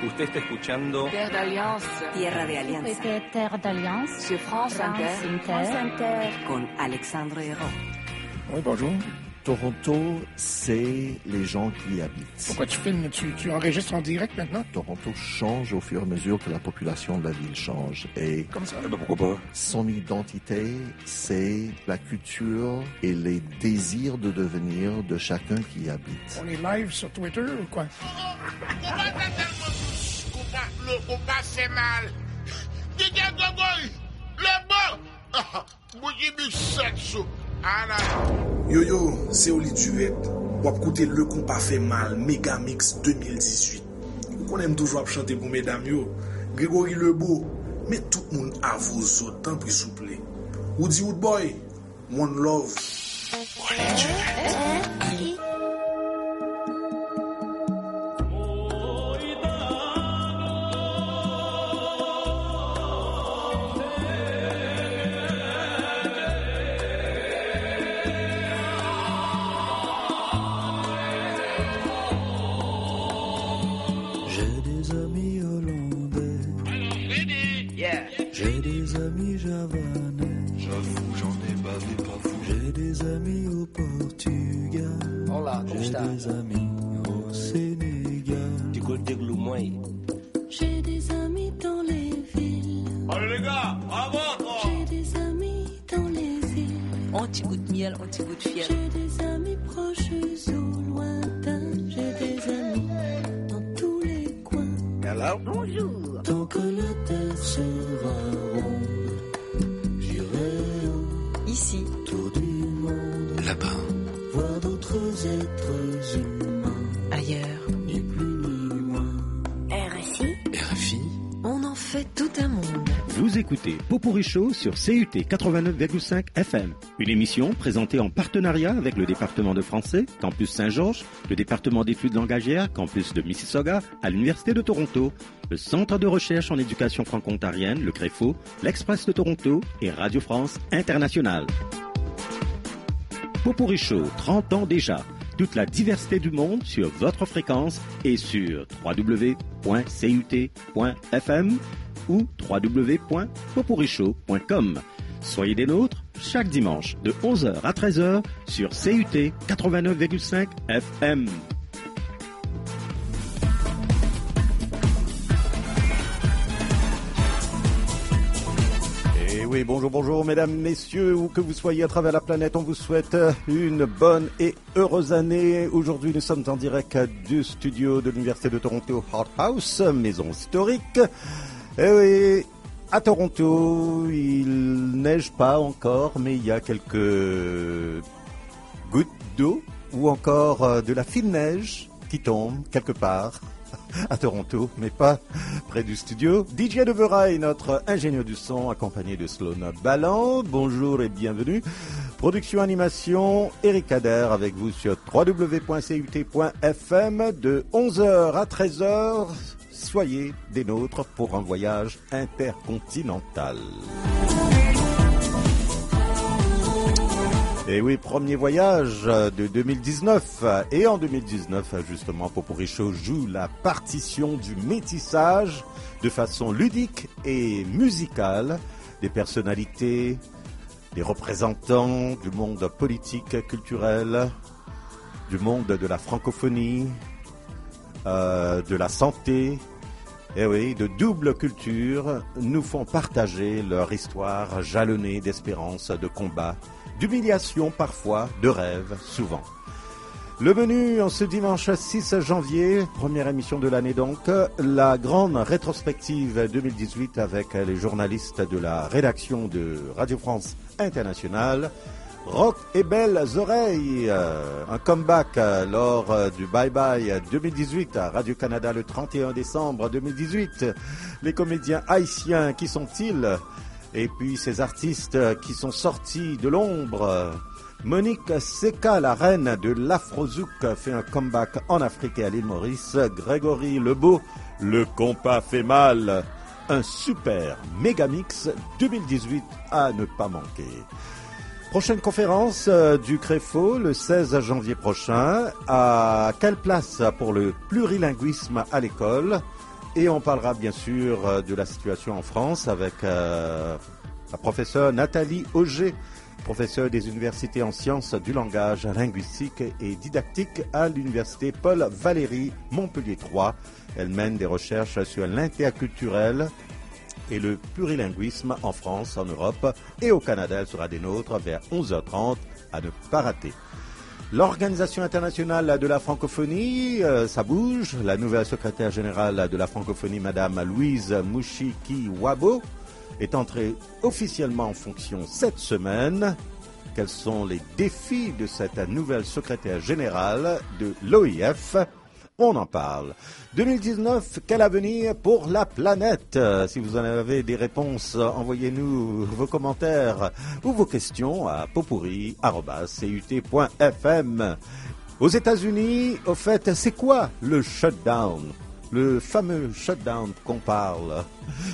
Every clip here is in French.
Usted está escuchando Terre d'Alliance. Tierra de Alianza. Terre d'Alliance. Sur France Inter. France Inter. Con Alexandre Hérault. Oui, bonjour. Toronto, c'est les gens qui y habitent. Pourquoi tu filmes? Tu enregistres en direct maintenant? Toronto change au fur et à mesure que la population de la ville change. Et Comme ça? pourquoi pas? Son identité, c'est la culture et les désirs de devenir de chacun qui y habite. On est live sur Twitter ou quoi? Le combat fait mal. Le bon. Yo yo, c'est Oli Duet. Wap koute Le Compas fait mal, Megamix 2018. Ou qu'on aime toujours chanter pour mesdames yo. Grégory Lebeau, mais tout le monde avoue ça, tant pis souple. Woody Woodboy, One Love. Oli Duet. J'ai des amis javanais. J'avoue, j'en ai bavé pas fou. J'ai des amis au Portugal. Olá, como está? J'ai des amis au Sénégal. Du côté de Loumoy. J'ai des amis dans les villes. Allez les gars, bravo. J'ai des amis dans les îles. Un petit goût de miel, un petit goût de fiel. J'ai des amis proches ou lointains. J'ai des amis dans tous les coins. Hello? Bonjour. Tant que la terre sera ronde, j'irai Ici. autour du monde. Là-bas. Voir d'autres êtres humains. Ailleurs. Ni plus ni moins. RFI. On en fait tout un monde. Vous écoutez Popurrí Show sur CUT 89,5 FM. Une émission présentée en partenariat avec le département de français, Campus Saint-Georges, le département d'études langagières, Campus de Mississauga, à l'Université de Toronto, le Centre de recherche en éducation franco-ontarienne, le CREFO, l'Express de Toronto et Radio France Internationale. Popurrí Show, 30 ans déjà. Toute la diversité du monde sur votre fréquence et sur www.cut.fm ou www.popurrishow.com. Soyez des nôtres chaque dimanche de 11h à 13h sur CUT 89,5 FM. Et oui, bonjour mesdames, messieurs, où que vous soyez à travers la planète, on vous souhaite une bonne et heureuse année. Aujourd'hui, nous sommes en direct du studio de l'Université de Toronto Hart House, maison historique. Et oui, à Toronto, il neige pas encore, mais il y a quelques gouttes d'eau ou encore de la fine neige qui tombe quelque part à Toronto, mais pas près du studio. DJ Deverail, notre ingénieur du son, accompagné de Sloan Ballan. Bonjour et bienvenue. Production animation, Eric Kader avec vous sur www.cut.fm de 11h à 13h. Soyez des nôtres pour un voyage intercontinental. Et oui, premier voyage de 2019. Et en 2019, justement, Popurrí Show joue la partition du métissage de façon ludique et musicale des personnalités, des représentants du monde politique, culturel, du monde de la francophonie, de la santé. Et oui, de double culture nous font partager leur histoire jalonnée d'espérance, de combat, d'humiliation parfois, de rêve souvent. Le menu en ce dimanche 6 janvier, première émission de l'année donc, la grande rétrospective 2018 avec les journalistes de la rédaction de Radio France Internationale. Rock et belles oreilles, un comeback lors du Bye Bye 2018 à Radio-Canada le 31 décembre 2018. Les comédiens haïtiens, qui sont-ils? Et puis ces artistes qui sont sortis de l'ombre. Monique Seka, la reine de l'Afrozouk, fait un comeback en Afrique et à l'île Maurice. Grégory Lebeau, Le Compas fait mal. Un super Megamix 2018 à ne pas manquer. Prochaine conférence du CREFO le 16 janvier prochain. À quelle place pour le plurilinguisme à l'école? Et on parlera bien sûr de la situation en France avec la professeure Nathalie Auger, professeure des universités en sciences du langage, linguistique et didactique à l'université Paul Valéry Montpellier 3. Elle mène des recherches sur l'interculturel et le plurilinguisme en France, en Europe et au Canada. Elle sera des nôtres vers 11h30 à ne pas rater. L'Organisation internationale de la francophonie, ça bouge. La nouvelle secrétaire générale de la francophonie, Madame Louise Mushikiwabo, est entrée officiellement en fonction cette semaine. Quels sont les défis de cette nouvelle secrétaire générale de l'OIF ? On en parle. 2019, quel avenir pour la planète ? Si vous en avez des réponses, envoyez-nous vos commentaires ou vos questions à popurri@cut.fm. Aux États-Unis, au fait, c'est quoi le shutdown ? Le fameux shutdown qu'on parle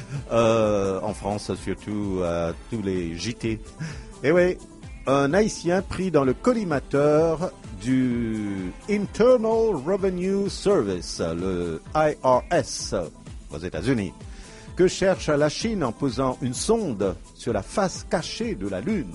en France, surtout tous les JT. Et oui, un Haïtien pris dans le collimateur du Internal Revenue Service, le IRS, aux États-Unis, que cherche la Chine en posant une sonde sur la face cachée de la Lune.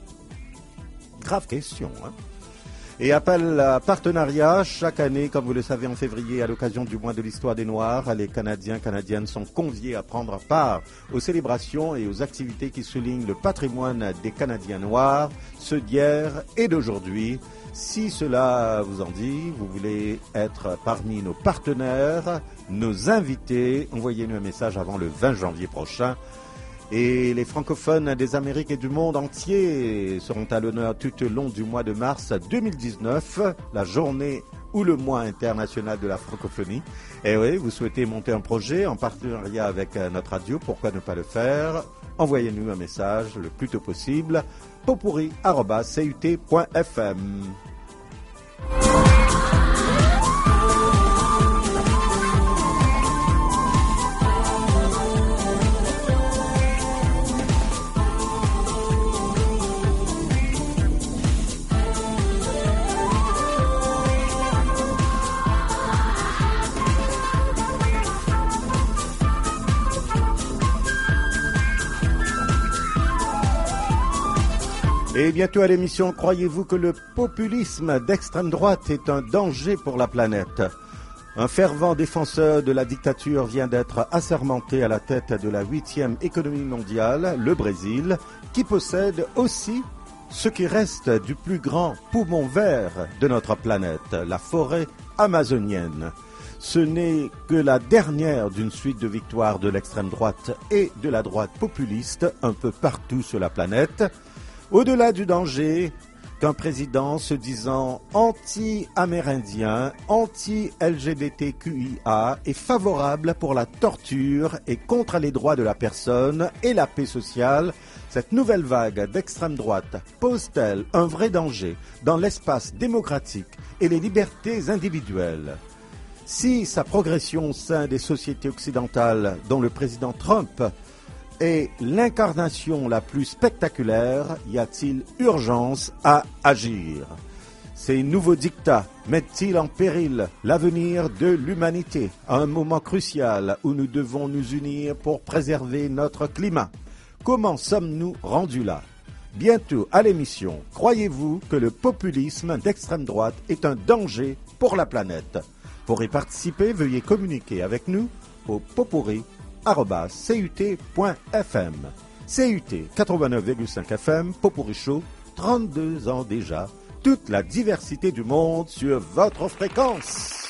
Grave question, hein ? Et appelle à partenariat chaque année, comme vous le savez, en février, à l'occasion du mois de l'histoire des Noirs. Les Canadiens, Canadiennes sont conviés à prendre part aux célébrations et aux activités qui soulignent le patrimoine des Canadiens noirs, ceux d'hier et d'aujourd'hui. Si cela vous en dit, vous voulez être parmi nos partenaires, nos invités, envoyez-nous un message avant le 20 janvier prochain. Et les francophones des Amériques et du monde entier seront à l'honneur tout au long du mois de mars 2019, la journée ou le mois international de la francophonie. Et oui, vous souhaitez monter un projet en partenariat avec notre radio, pourquoi ne pas le faire ? Envoyez-nous un message le plus tôt possible, popurri@cut.fm. Et bientôt à l'émission, croyez-vous que le populisme d'extrême droite est un danger pour la planète ? Un fervent défenseur de la dictature vient d'être assermenté à la tête de la 8e économie mondiale, le Brésil, qui possède aussi ce qui reste du plus grand poumon vert de notre planète, la forêt amazonienne. Ce n'est que la dernière d'une suite de victoires de l'extrême droite et de la droite populiste un peu partout sur la planète. Au-delà du danger qu'un président se disant anti-amérindien, anti-LGBTQIA est favorable pour la torture et contre les droits de la personne et la paix sociale, cette nouvelle vague d'extrême droite pose-t-elle un vrai danger dans l'espace démocratique et les libertés individuelles ? Si sa progression au sein des sociétés occidentales, dont le président Trump est l'incarnation la plus spectaculaire, y a-t-il urgence à agir ? Ces nouveaux dictats mettent-ils en péril l'avenir de l'humanité à un moment crucial où nous devons nous unir pour préserver notre climat ? Comment sommes-nous rendus là ? Bientôt à l'émission, croyez-vous que le populisme d'extrême droite est un danger pour la planète ? Pour y participer, veuillez communiquer avec nous au popurri@cut.fm. CUT 89,5 FM, Popurri Show, 32 ans déjà. Toute la diversité du monde sur votre fréquence.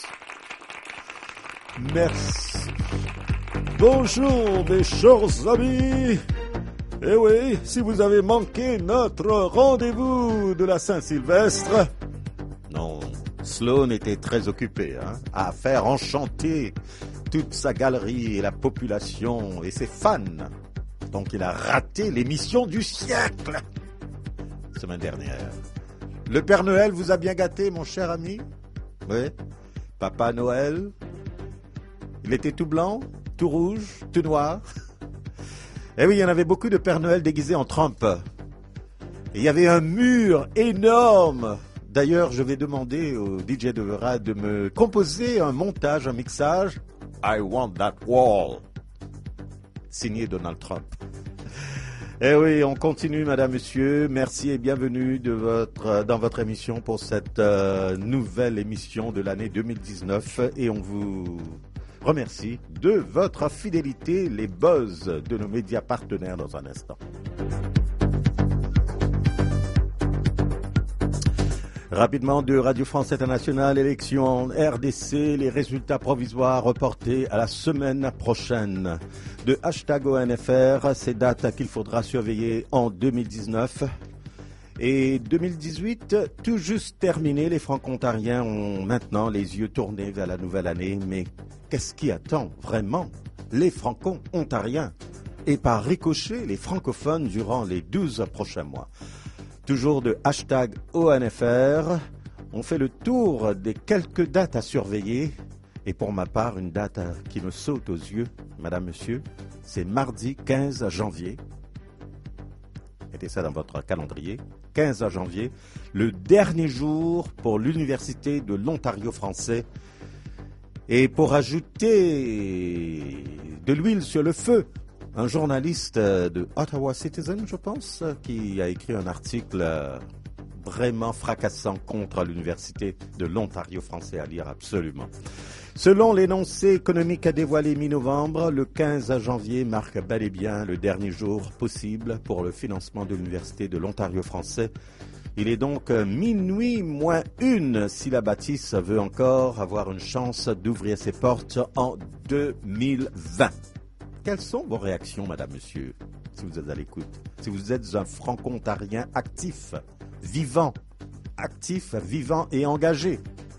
Merci. Bonjour mes chers amis. Eh oui, si vous avez manqué notre rendez-vous de la Saint-Sylvestre, non, Sloan était très occupé à faire enchanter toute sa galerie et la population et ses fans. Donc il a raté l'émission du siècle semaine dernière. Le Père Noël vous a bien gâté, mon cher ami ? Oui. Papa Noël, il était tout blanc, tout rouge, tout noir. Eh oui, il y en avait beaucoup de Père Noël déguisés en Trump. Et il y avait un mur énorme. D'ailleurs, je vais demander au DJ de Vera de me composer un montage, un mixage I want that wall. Signé Donald Trump. Eh oui, on continue, madame, monsieur. Merci et bienvenue dans votre émission pour cette nouvelle émission de l'année 2019. Et on vous remercie de votre fidélité, les buzz de nos médias partenaires dans un instant. Rapidement, de Radio France Internationale, élection en RDC, les résultats provisoires reportés à la semaine prochaine. De hashtag ONFR, ces dates qu'il faudra surveiller en 2019. Et 2018, tout juste terminé, les franco-ontariens ont maintenant les yeux tournés vers la nouvelle année. Mais qu'est-ce qui attend vraiment les franco-ontariens et par ricochet les francophones durant les 12 prochains mois? Toujours de hashtag ONFR, on fait le tour des quelques dates à surveiller. Et pour ma part, une date qui me saute aux yeux, madame, monsieur, c'est mardi 15 janvier. Mettez ça dans votre calendrier. 15 janvier, le dernier jour pour l'Université de l'Ontario français. Et pour ajouter de l'huile sur le feu, un journaliste de Ottawa Citizen, je pense, qui a écrit un article vraiment fracassant contre l'Université de l'Ontario français, à lire absolument. Selon l'énoncé économique dévoilé mi-novembre, le 15 janvier marque bel et bien le dernier jour possible pour le financement de l'Université de l'Ontario français. Il est donc minuit moins une si la bâtisse veut encore avoir une chance d'ouvrir ses portes en 2020. Quelles sont vos réactions, madame, monsieur, si vous êtes à l'écoute? Si vous êtes un franco-ontarien actif, vivant et engagé.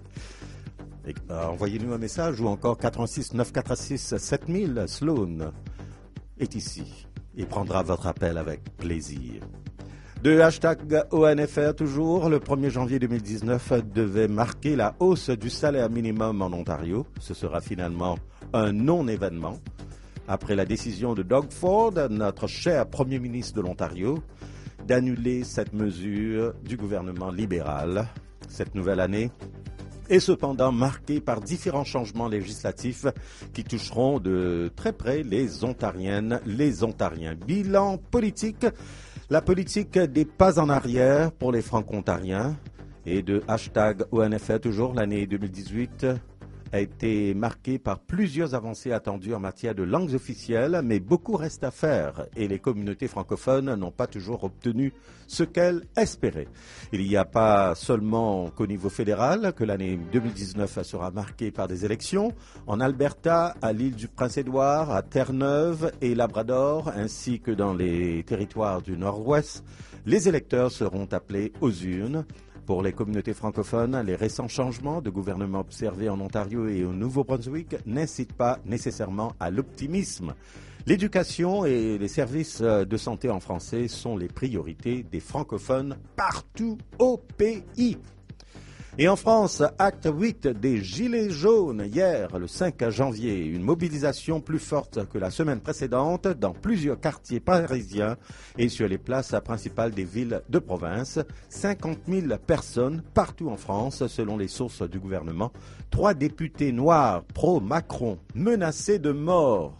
Envoyez-nous un message ou encore 86 946 7000. Sloan est ici et prendra votre appel avec plaisir. De hashtag ONFR toujours, le 1er janvier 2019 devait marquer la hausse du salaire minimum en Ontario. Ce sera finalement un non-événement. Après la décision de Doug Ford, notre cher Premier ministre de l'Ontario, d'annuler cette mesure du gouvernement libéral. Cette nouvelle année est cependant marquée par différents changements législatifs qui toucheront de très près les Ontariennes, les Ontariens. Bilan politique, la politique des pas en arrière pour les franco-ontariens. Et de hashtag ONFR toujours, l'année 2018 a été marquée par plusieurs avancées attendues en matière de langues officielles, mais beaucoup reste à faire et les communautés francophones n'ont pas toujours obtenu ce qu'elles espéraient. Il n'y a pas seulement qu'au niveau fédéral que l'année 2019 sera marquée par des élections. En Alberta, à l'île du Prince-Édouard, à Terre-Neuve et Labrador, ainsi que dans les territoires du Nord-Ouest, les électeurs seront appelés aux urnes. Pour les communautés francophones, les récents changements de gouvernement observés en Ontario et au Nouveau-Brunswick n'incitent pas nécessairement à l'optimisme. L'éducation et les services de santé en français sont les priorités des francophones partout au pays. Et en France, acte 8 des Gilets jaunes hier, le 5 janvier. Une mobilisation plus forte que la semaine précédente dans plusieurs quartiers parisiens et sur les places principales des villes de province. 50 000 personnes partout en France, selon les sources du gouvernement. 3 députés noirs pro-Macron menacés de mort.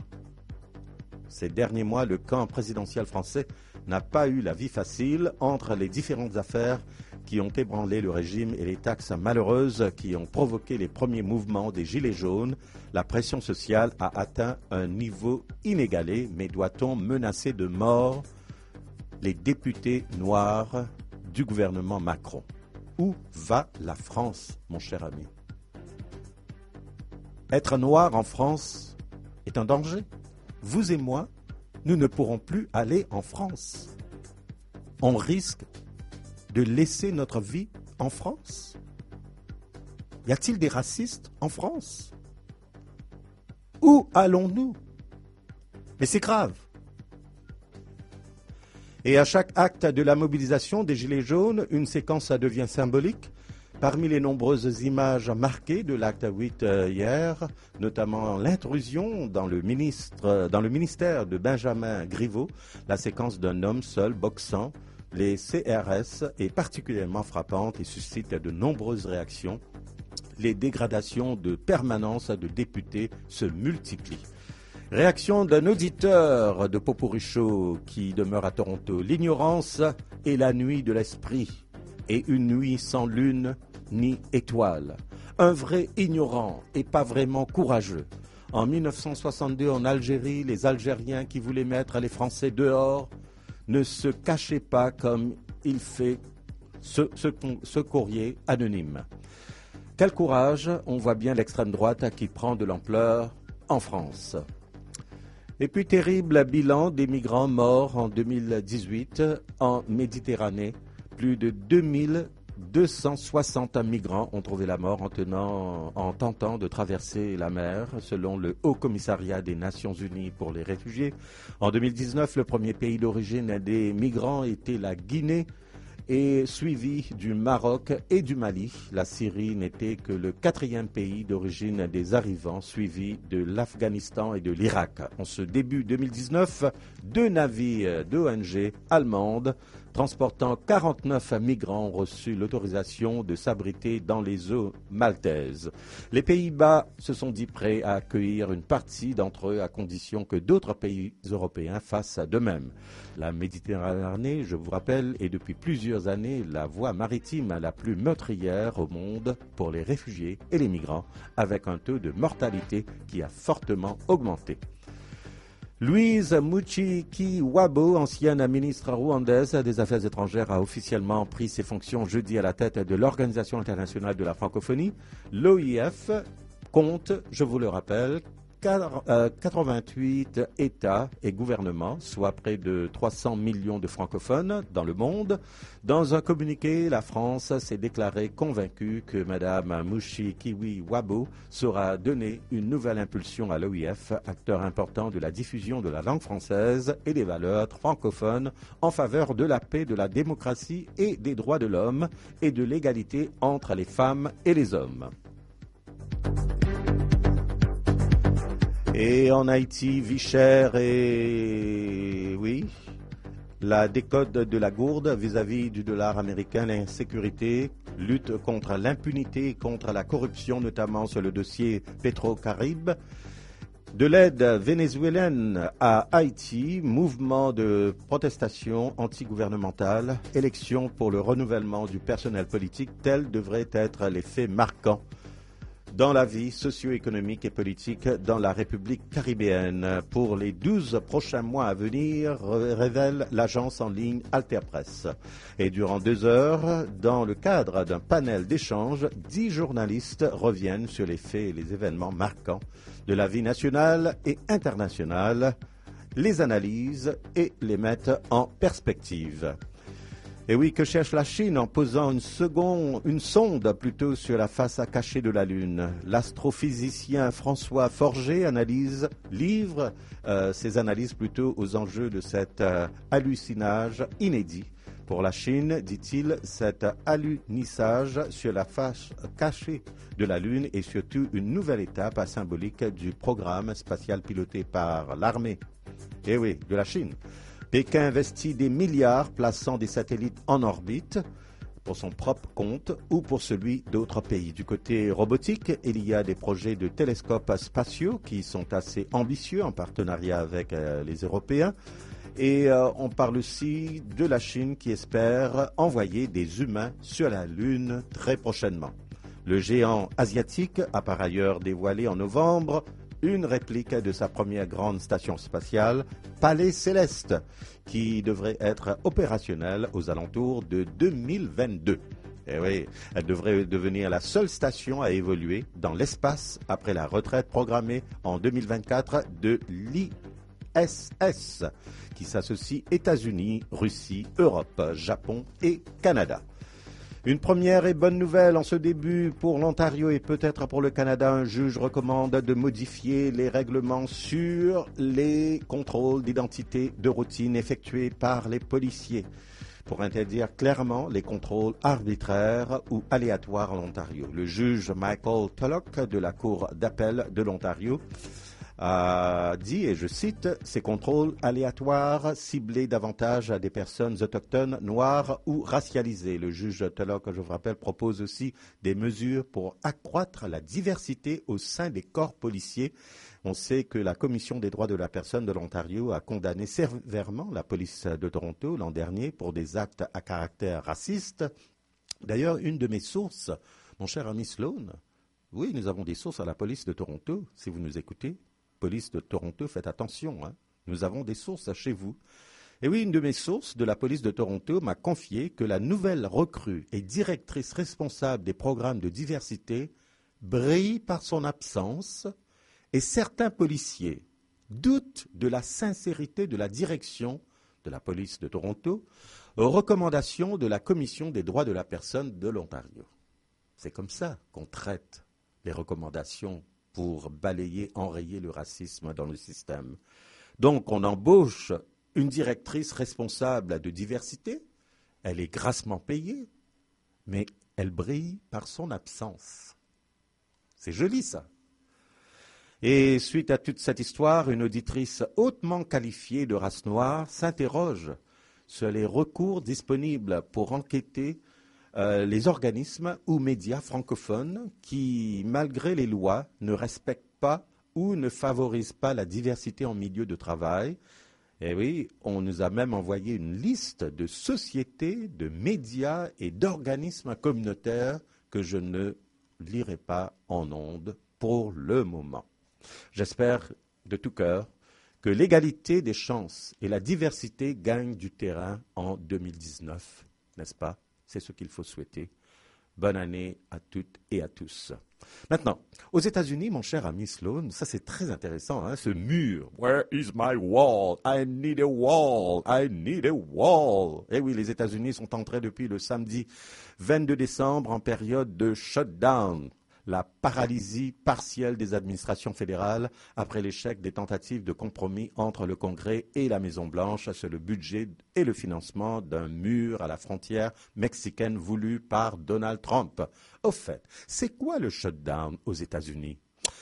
Ces derniers mois, le camp présidentiel français n'a pas eu la vie facile entre les différentes affaires qui ont ébranlé le régime et les taxes malheureuses qui ont provoqué les premiers mouvements des Gilets jaunes. La pression sociale a atteint un niveau inégalé, mais doit-on menacer de mort les députés noirs du gouvernement Macron? Où va la France, mon cher ami? Être noir en France est un danger. Vous et moi, nous ne pourrons plus aller en France. On risque de laisser notre vie en France? Y a-t-il des racistes en France? Où allons-nous? Mais c'est grave. Et à chaque acte de la mobilisation des Gilets jaunes, une séquence devient symbolique. Parmi les nombreuses images marquées de l'acte 8 hier, notamment l'intrusion dans le ministère de Benjamin Griveaux, la séquence d'un homme seul boxant. Les CRS est particulièrement frappante et suscite de nombreuses réactions. les dégradations de permanence de députés se multiplient. Réaction d'un auditeur de Popurrí Show qui demeure à Toronto. L'ignorance est la nuit de l'esprit et une nuit sans lune ni étoile. Un vrai ignorant et pas vraiment courageux. En 1962, en Algérie, les Algériens qui voulaient mettre les Français dehors ne se cachaient pas comme il fait ce courrier anonyme. Quel courage, on voit bien l'extrême droite qui prend de l'ampleur en France. Et puis terrible bilan des migrants morts en 2018 en Méditerranée. Plus de 2260 migrants ont trouvé la mort en tentant de traverser la mer, selon le Haut Commissariat des Nations Unies pour les réfugiés. En 2019, le premier pays d'origine des migrants était la Guinée, et suivi du Maroc et du Mali. La Syrie n'était que le 4e pays d'origine des arrivants, suivi de l'Afghanistan et de l'Irak. En ce début 2019, 2 navires d'ONG allemandes transportant 49 migrants ont reçu l'autorisation de s'abriter dans les eaux maltaises. Les Pays-Bas se sont dit prêts à accueillir une partie d'entre eux à condition que d'autres pays européens fassent de même. La Méditerranée, je vous rappelle, est depuis plusieurs années la voie maritime la plus meurtrière au monde pour les réfugiés et les migrants, avec un taux de mortalité qui a fortement augmenté. Louise Mushikiwabo, ancienne ministre rwandaise des Affaires étrangères, a officiellement pris ses fonctions jeudi à la tête de l'Organisation internationale de la francophonie. L'OIF compte, je vous le rappelle, 88 États et gouvernements, soit près de 300 millions de francophones dans le monde. Dans un communiqué, la France s'est déclarée convaincue que Mme Mushikiwabo saura donner une nouvelle impulsion à l'OIF, acteur important de la diffusion de la langue française et des valeurs francophones en faveur de la paix, de la démocratie et des droits de l'homme et de l'égalité entre les femmes et les hommes. Et en Haïti, vie chère et oui, la décote de la gourde vis-à-vis du dollar américain, l'insécurité, lutte contre l'impunité, contre la corruption, notamment sur le dossier Petro-Caribe, de l'aide vénézuélienne à Haïti, mouvement de protestation antigouvernementale, élection pour le renouvellement du personnel politique, tels devraient être les faits marquants dans la vie socio-économique et politique dans la République caribéenne pour les 12 prochains mois à venir, révèle l'agence en ligne Altea Press. Et durant 2 heures, dans le cadre d'un panel d'échange, 10 journalistes reviennent sur les faits et les événements marquants de la vie nationale et internationale, les analysent et les mettent en perspective. Et oui, que cherche la Chine en posant une sonde plutôt sur la face cachée de la Lune? L'astrophysicien François Forger livre ses analyses plutôt aux enjeux de cet hallucinage inédit. Pour la Chine, dit-il, cet alunissage sur la face cachée de la Lune est surtout une nouvelle étape symbolique du programme spatial piloté par l'armée. Et oui, de la Chine. Pékin investit des milliards plaçant des satellites en orbite pour son propre compte ou pour celui d'autres pays. Du côté robotique, il y a des projets de télescopes spatiaux qui sont assez ambitieux en partenariat avec les Européens. Et on parle aussi de la Chine qui espère envoyer des humains sur la Lune très prochainement. Le géant asiatique a par ailleurs dévoilé en novembre une réplique de sa première grande station spatiale, Palais Céleste, qui devrait être opérationnelle aux alentours de 2022. Et oui, elle devrait devenir la seule station à évoluer dans l'espace après la retraite programmée en 2024 de l'ISS, qui s'associe États-Unis, Russie, Europe, Japon et Canada. Une première et bonne nouvelle en ce début pour l'Ontario et peut-être pour le Canada. Un juge recommande de modifier les règlements sur les contrôles d'identité de routine effectués par les policiers pour interdire clairement les contrôles arbitraires ou aléatoires en Ontario. Le juge Michael Tulloch de la Cour d'appel de l'Ontario a dit, et je cite, « Ces contrôles aléatoires ciblés davantage à des personnes autochtones, noires ou racialisées. » Le juge Tulloch, que je vous rappelle, propose aussi des mesures pour accroître la diversité au sein des corps policiers. On sait que la Commission des droits de la personne de l'Ontario a condamné sévèrement la police de Toronto l'an dernier pour des actes à caractère raciste. D'ailleurs, une de mes sources, mon cher ami Sloan, oui, nous avons des sources à la police de Toronto, si vous nous écoutez. Police de Toronto, faites attention, hein. Nous avons des sources chez vous. Et oui, une de mes sources de la police de Toronto m'a confié que la nouvelle recrue et directrice responsable des programmes de diversité brille par son absence et certains policiers doutent de la sincérité de la direction de la police de Toronto aux recommandations de la Commission des droits de la personne de l'Ontario. C'est comme ça qu'on traite les recommandations pour balayer, enrayer le racisme dans le système. Donc, on embauche une directrice responsable de diversité, elle est grassement payée, mais elle brille par son absence. C'est joli, ça. Et suite à toute cette histoire, une auditrice hautement qualifiée de race noire s'interroge sur les recours disponibles pour enquêter les organismes ou médias francophones qui, malgré les lois, ne respectent pas ou ne favorisent pas la diversité en milieu de travail. Et oui, on nous a même envoyé une liste de sociétés, de médias et d'organismes communautaires que je ne lirai pas en ondes pour le moment. J'espère de tout cœur que l'égalité des chances et la diversité gagnent du terrain en 2019, n'est-ce pas? C'est ce qu'il faut souhaiter. Bonne année à toutes et à tous. Maintenant, aux États-Unis, mon cher ami Sloan, ça c'est très intéressant, hein, ce mur. Where is my wall? I need a wall. I need a wall. Eh oui, les États-Unis sont entrés depuis le samedi 22 décembre en période de shutdown. La paralysie partielle des administrations fédérales après l'échec des tentatives de compromis entre le Congrès et la Maison-Blanche sur le budget et le financement d'un mur à la frontière mexicaine voulu par Donald Trump. Au fait, c'est quoi le shutdown aux États-Unis?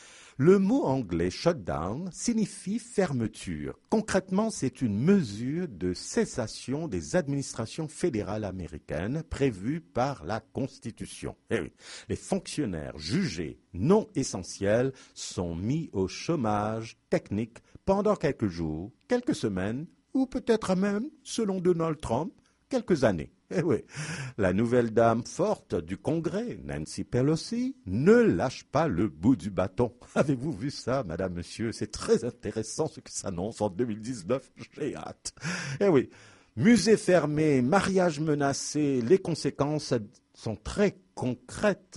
Le mot anglais shutdown signifie fermeture. Concrètement, c'est une mesure de cessation des administrations fédérales américaines prévues par la Constitution. Eh oui, les fonctionnaires jugés non essentiels sont mis au chômage technique pendant quelques jours, quelques semaines, ou peut-être même, selon Donald Trump, quelques années. Eh oui, la nouvelle dame forte du Congrès, Nancy Pelosi, ne lâche pas le bout du bâton. Avez-vous vu ça, madame, monsieur? C'est très intéressant ce qui s'annonce en 2019. J'ai hâte. Eh oui, musée fermé, mariage menacé, les conséquences sont très concrètes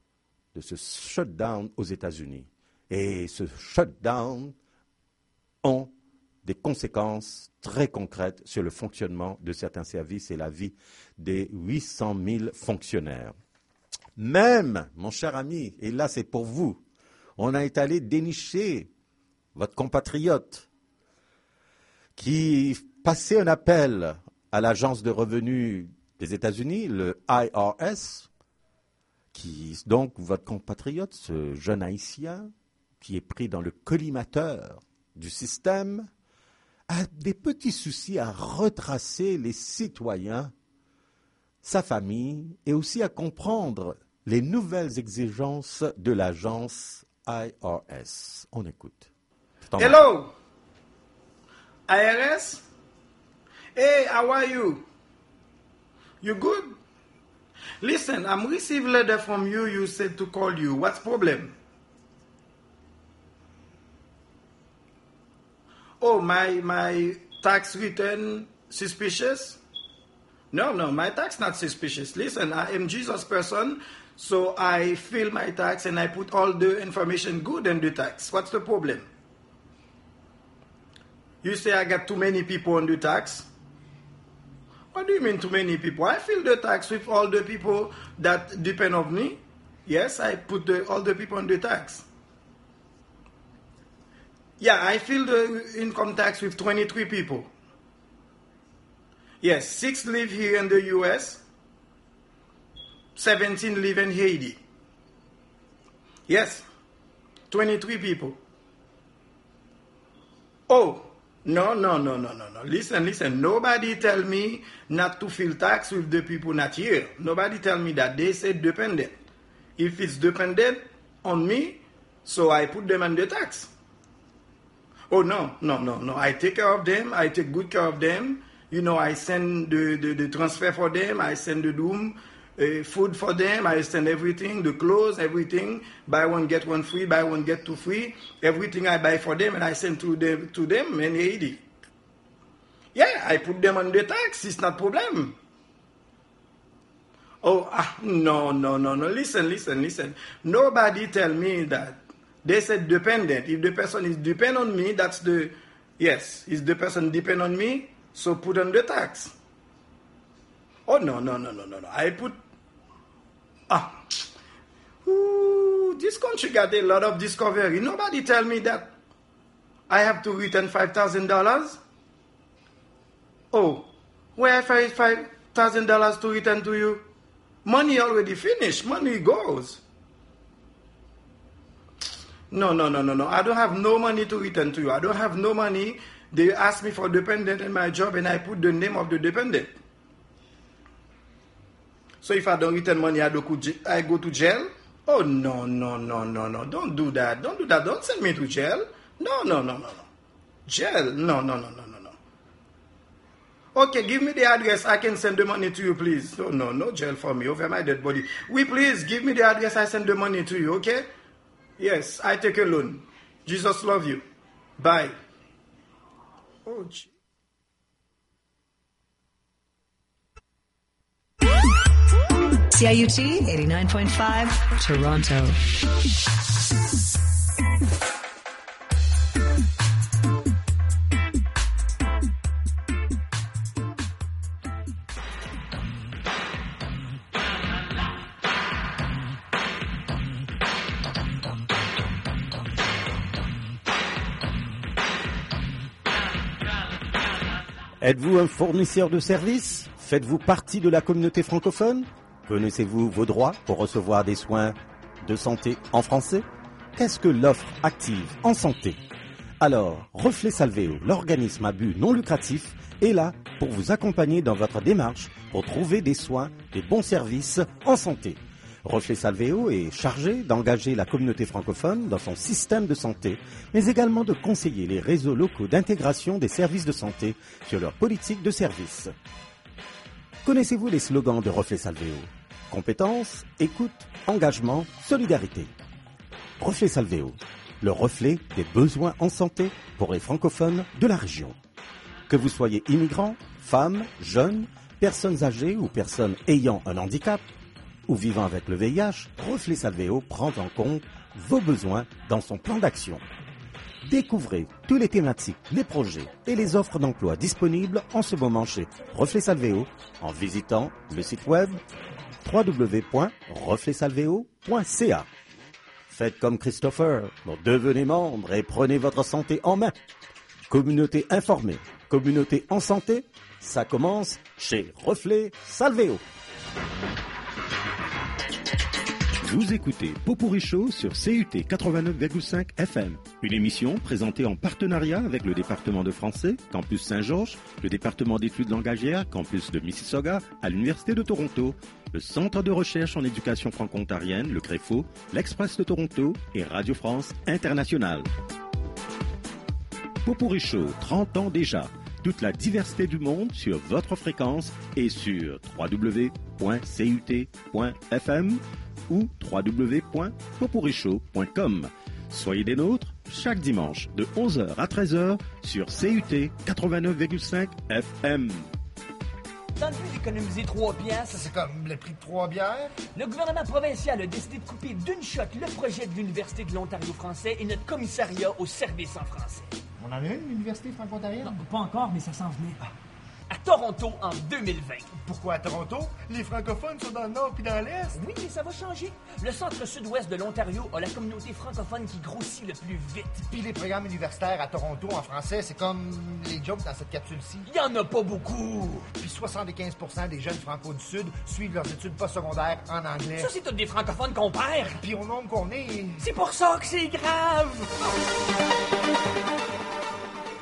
de ce shutdown aux États-Unis. Et ce shutdown ont des conséquences très concrètes sur le fonctionnement de certains services et la vie des 800 000 fonctionnaires. Même, mon cher ami, et là c'est pour vous, on a été allé dénicher votre compatriote qui passait un appel à l'Agence de revenus des États-Unis, le IRS, qui, donc, votre compatriote, ce jeune Haïtien, qui est pris dans le collimateur du système, a des petits soucis à retracer les citoyens, sa famille, et aussi à comprendre les nouvelles exigences de l'agence IRS. On écoute. Hello, IRS? Hey, how are you? You good? Listen, I'm receiving a letter from you. You said to call you. What's the problem? Oh, my tax return suspicious? No, my tax not suspicious. Listen, I am Jesus person, so I fill my tax and I put all the information good in the tax. What's the problem? You say I got too many people on the tax? What do you mean too many people? I fill the tax with all the people that depend on me. Yes, I put all the people on the tax. Yeah, I fill the income tax with 23 people. Yes, 6 live here in the US, 17 live in Haiti. Yes, 23 people. Oh, no. Listen. Nobody tell me not to feel tax with the people not here. Nobody tell me that. They say dependent. If it's dependent on me, so I put them on the tax. Oh, no. I take care of them. I take good care of them. You know, I send the transfer for them. I send the room, food for them. I send everything, the clothes, everything. Buy one, get one free. Buy one, get two free. Everything I buy for them, and I send to them in Haiti. Yeah, I put them on the tax. It's not problem. Oh, no. Listen. Nobody tell me that. They said dependent. If the person is depend on me, that's the... Yes, is the person depend on me, so put on the tax. Oh, no. I put... This country got a lot of discovery. Nobody tell me that I have to return $5,000. Oh, where I find $5,000 to return to you? Money already finished. Money goes. No. I don't have no money to return to you. I don't have no money. They ask me for dependent in my job, and I put the name of the dependent. So if I don't return money, I go to jail? Oh, no. Don't do that. Don't send me to jail. No. Jail? No. Okay, give me the address. I can send the money to you, please. Oh, no jail for me. Over my dead body. Please, give me the address. I send the money to you, okay? Yes, I take a loan. Jesus love you. Bye. Oh, gee. CIUT 89.5, Toronto. Êtes-vous un fournisseur de services? Faites-vous partie de la communauté francophone? Connaissez-vous vos droits pour recevoir des soins de santé en français? Qu'est-ce que l'offre active en santé? Alors, Reflet Salvéo, l'organisme à but non lucratif, est là pour vous accompagner dans votre démarche pour trouver des soins, des bons services en santé. Reflet Salvéo est chargé d'engager la communauté francophone dans son système de santé, mais également de conseiller les réseaux locaux d'intégration des services de santé sur leur politique de service. Connaissez-vous les slogans de Reflet Salvéo? Compétence, écoute, engagement, solidarité. Reflet Salvéo, le reflet des besoins en santé pour les francophones de la région. Que vous soyez immigrants, femmes, jeunes, personnes âgées ou personnes ayant un handicap, ou vivant avec le VIH, Reflet Salvéo prend en compte vos besoins dans son plan d'action. Découvrez tous les thématiques, les projets et les offres d'emploi disponibles en ce moment chez Reflet Salvéo en visitant le site web www.refletsalvéo.ca. Faites comme Christopher, devenez membre et prenez votre santé en main. Communauté informée, communauté en santé, ça commence chez Reflet Salvéo. Vous écoutez Pot-Pourri Show sur CUT 89,5 FM, une émission présentée en partenariat avec le département de français, Campus Saint-Georges, le département d'études langagières, Campus de Mississauga, à l'Université de Toronto, le Centre de recherche en éducation franco-ontarienne, le CREFO, l'Express de Toronto et Radio France Internationale. Pot-Pourri Show, 30 ans déjà. Toute la diversité du monde sur votre fréquence et sur www.cut.fm ou www.potpourrishow.com. Soyez des nôtres chaque dimanche de 11h à 13h sur CUT 89,5 FM. Dans le but d'économiser 3 piastres... Ça, c'est comme le prix de 3 bières? Le gouvernement provincial a décidé de couper d'une shot le projet de l'Université de l'Ontario français et notre commissariat au service en français. On en a une université franco-ontarienne? Non, pas encore, mais ça s'en venait. À Toronto en 2020. Pourquoi à Toronto? Les francophones sont dans le nord puis dans l'est? Oui, mais ça va changer. Le centre-sud-ouest de l'Ontario a la communauté francophone qui grossit le plus vite. Puis les programmes universitaires à Toronto en français, c'est comme les jokes dans cette capsule-ci. Il y en a pas beaucoup. Puis 75% des jeunes franco du Sud suivent leurs études postsecondaires en anglais. Ça, c'est tous des francophones qu'on perd. Puis au nombre qu'on est... C'est pour ça que c'est grave.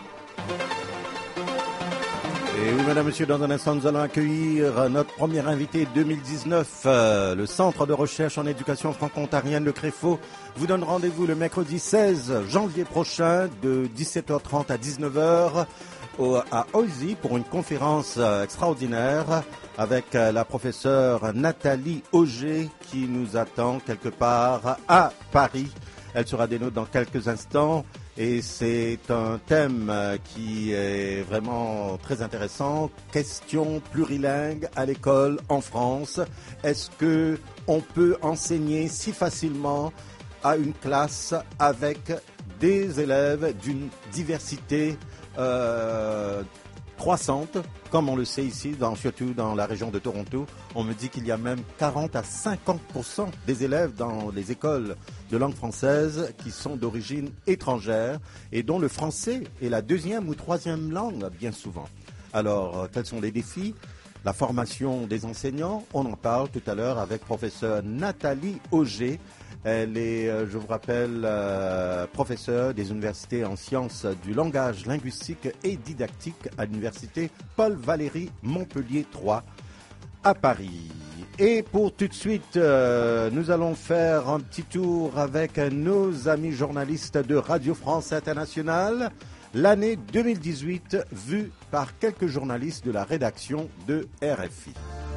Et oui, mesdames, messieurs, dans un instant, nous allons accueillir notre premier invité 2019. Le Centre de recherche en éducation franco-ontarienne, le CREFO, vous donne rendez-vous le mercredi 16 janvier prochain de 17h30 à 19h à Oisy pour une conférence extraordinaire avec la professeure Nathalie Auger qui nous attend quelque part à Paris. Elle sera des nôtres dans quelques instants. Et c'est un thème qui est vraiment très intéressant. Question plurilingue à l'école en France. Est-ce que on peut enseigner si facilement à une classe avec des élèves d'une diversité croissante, comme on le sait ici, surtout dans la région de Toronto? On me dit qu'il y a même 40 à 50% des élèves dans les écoles de langue française qui sont d'origine étrangère et dont le français est la deuxième ou troisième langue bien souvent. Alors, quels sont les défis? La formation des enseignants, on en parle tout à l'heure avec professeure Nathalie Auger. Elle est, je vous rappelle, professeure des universités en sciences du langage linguistique et didactique à l'université Paul-Valéry Montpellier 3 à Paris. Et pour tout de suite, nous allons faire un petit tour avec nos amis journalistes de Radio France Internationale. L'année 2018 vue par quelques journalistes de la rédaction de RFI.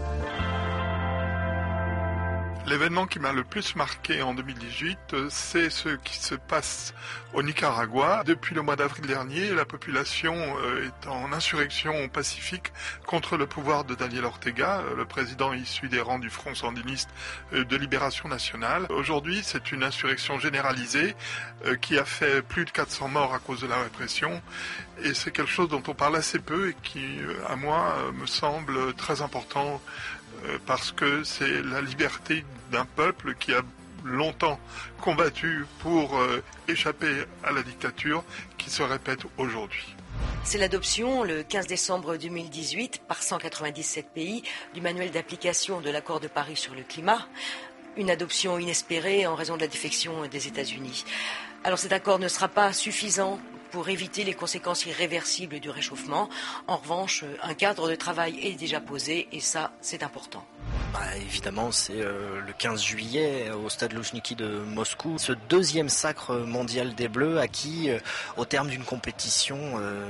L'événement qui m'a le plus marqué en 2018, c'est ce qui se passe au Nicaragua. Depuis le mois d'avril dernier, la population est en insurrection pacifique contre le pouvoir de Daniel Ortega, le président issu des rangs du Front sandiniste de libération nationale. Aujourd'hui, c'est une insurrection généralisée qui a fait plus de 400 morts à cause de la répression. Et c'est quelque chose dont on parle assez peu et qui, à moi, me semble très important parce que c'est la liberté d'un peuple qui a longtemps combattu pour échapper à la dictature qui se répète aujourd'hui. C'est l'adoption, le 15 décembre 2018, par 197 pays, du manuel d'application de l'accord de Paris sur le climat. Une adoption inespérée en raison de la défection des États-Unis. Alors cet accord ne sera pas suffisant pour éviter les conséquences irréversibles du réchauffement. En revanche, un cadre de travail est déjà posé et ça, c'est important. Évidemment, c'est le 15 juillet au stade Loujniki de Moscou. Ce deuxième sacre mondial des Bleus acquis au terme d'une compétition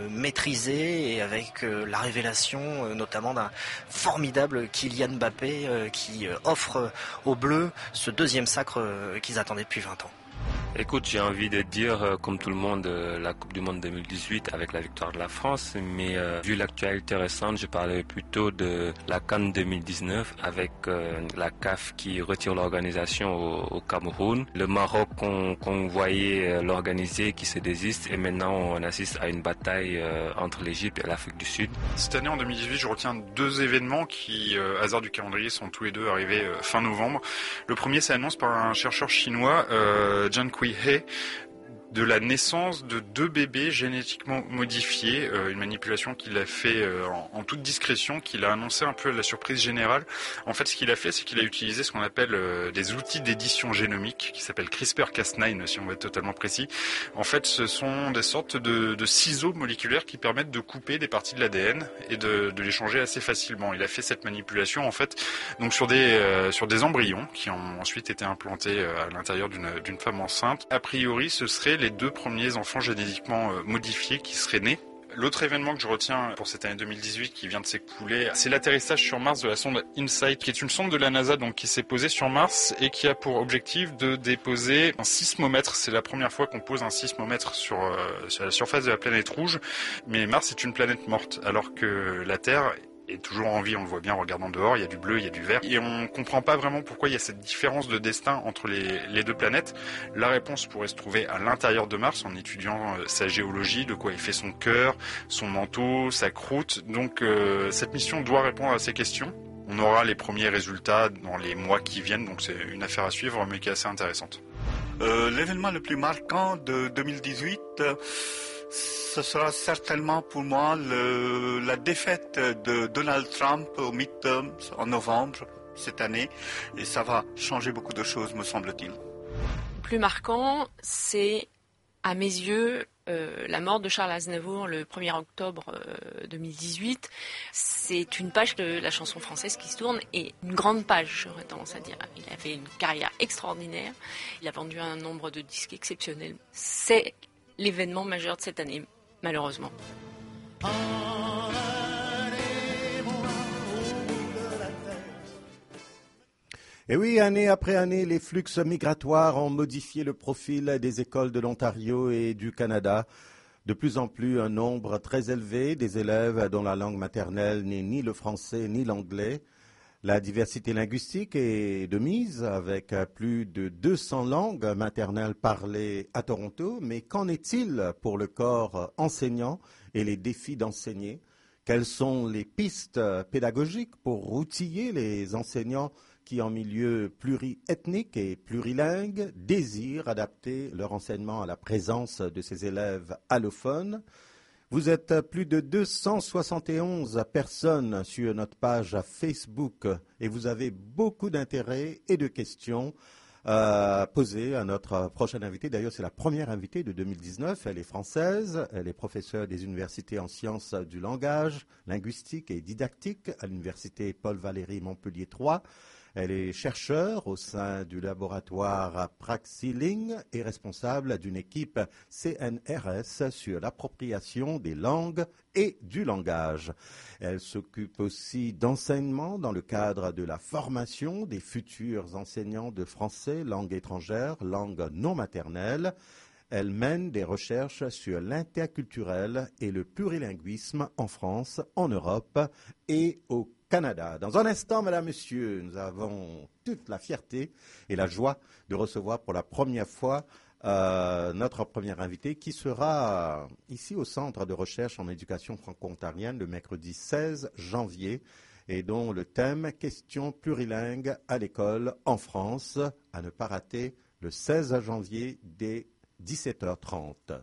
maîtrisée et avec la révélation notamment d'un formidable Kylian Mbappé qui offre aux Bleus ce deuxième sacre qu'ils attendaient depuis 20 ans. Écoute, j'ai envie de dire, comme tout le monde, la Coupe du Monde 2018 avec la victoire de la France, mais vu l'actualité récente, je parlais plutôt de la CAN 2019 avec la CAF qui retire l'organisation au Cameroun, le Maroc qu'on voyait l'organiser qui se désiste et maintenant on assiste à une bataille entre l'Égypte et l'Afrique du Sud. Cette année en 2018, je retiens deux événements qui, hasard du calendrier, sont tous les deux arrivés fin novembre. Le premier, c'est l'annonce par un chercheur chinois, Jian Kui He, de la naissance de 2 bébés génétiquement modifiés, une manipulation qu'il a fait en toute discrétion, qu'il a annoncé un peu à la surprise générale. En fait, ce qu'il a fait, c'est qu'il a utilisé ce qu'on appelle des outils d'édition génomique, qui s'appellent CRISPR-Cas9, si on veut être totalement précis. En fait, ce sont des sortes de ciseaux moléculaires qui permettent de couper des parties de l'ADN et de les changer assez facilement. Il a fait cette manipulation, en fait, donc sur des embryons qui ont ensuite été implantés à l'intérieur d'une femme enceinte. A priori, ce serait les 2 premiers enfants génétiquement modifiés qui seraient nés. L'autre événement que je retiens pour cette année 2018 qui vient de s'écouler, c'est l'atterrissage sur Mars de la sonde InSight, qui est une sonde de la NASA donc qui s'est posée sur Mars et qui a pour objectif de déposer un sismomètre. C'est la première fois qu'on pose un sismomètre sur la surface de la planète rouge. Mais Mars est une planète morte, alors que la Terre est toujours en vie, on le voit bien en regardant dehors, il y a du bleu, il y a du vert. Et on ne comprend pas vraiment pourquoi il y a cette différence de destin entre les 2 planètes. La réponse pourrait se trouver à l'intérieur de Mars, en étudiant sa géologie, de quoi il fait son cœur, son manteau, sa croûte. Donc cette mission doit répondre à ces questions. On aura les premiers résultats dans les mois qui viennent, donc c'est une affaire à suivre, mais qui est assez intéressante. L'événement le plus marquant de 2018... ce sera certainement pour moi la défaite de Donald Trump aux midterms en novembre cette année. Et ça va changer beaucoup de choses, me semble-t-il. Plus marquant, c'est, à mes yeux, la mort de Charles Aznavour le 1er octobre 2018, c'est une page de la chanson française qui se tourne, et une grande page, j'aurais tendance à dire. Il avait une carrière extraordinaire, il a vendu un nombre de disques exceptionnel. C'est l'événement majeur de cette année, malheureusement. Et oui, année après année, les flux migratoires ont modifié le profil des écoles de l'Ontario et du Canada. De plus en plus, un nombre très élevé des élèves dont la langue maternelle n'est ni le français ni l'anglais. La diversité linguistique est de mise, avec plus de 200 langues maternelles parlées à Toronto. Mais qu'en est-il pour le corps enseignant et les défis d'enseigner? Quelles sont les pistes pédagogiques pour outiller les enseignants qui, en milieu pluriethnique et plurilingue, désirent adapter leur enseignement à la présence de ces élèves allophones? Vous êtes plus de 271 personnes sur notre page Facebook et vous avez beaucoup d'intérêt et de questions posées à notre prochaine invitée. D'ailleurs, c'est la première invitée de 2019. Elle est française, elle est professeure des universités en sciences du langage, linguistique et didactique à l'université Paul-Valéry Montpellier 3. Elle est chercheure au sein du laboratoire Praxiling et responsable d'une équipe CNRS sur l'appropriation des langues et du langage. Elle s'occupe aussi d'enseignement dans le cadre de la formation des futurs enseignants de français, langue étrangère, langue non maternelle. Elle mène des recherches sur l'interculturel et le plurilinguisme en France, en Europe et au Canada. Dans un instant, mesdames, messieurs, nous avons toute la fierté et la joie de recevoir pour la première fois notre première invitée qui sera ici au Centre de recherche en éducation franco-ontarienne le mercredi 16 janvier et dont le thème « Questions plurilingues à l'école en France » à ne pas rater le 16 janvier dès 17h30.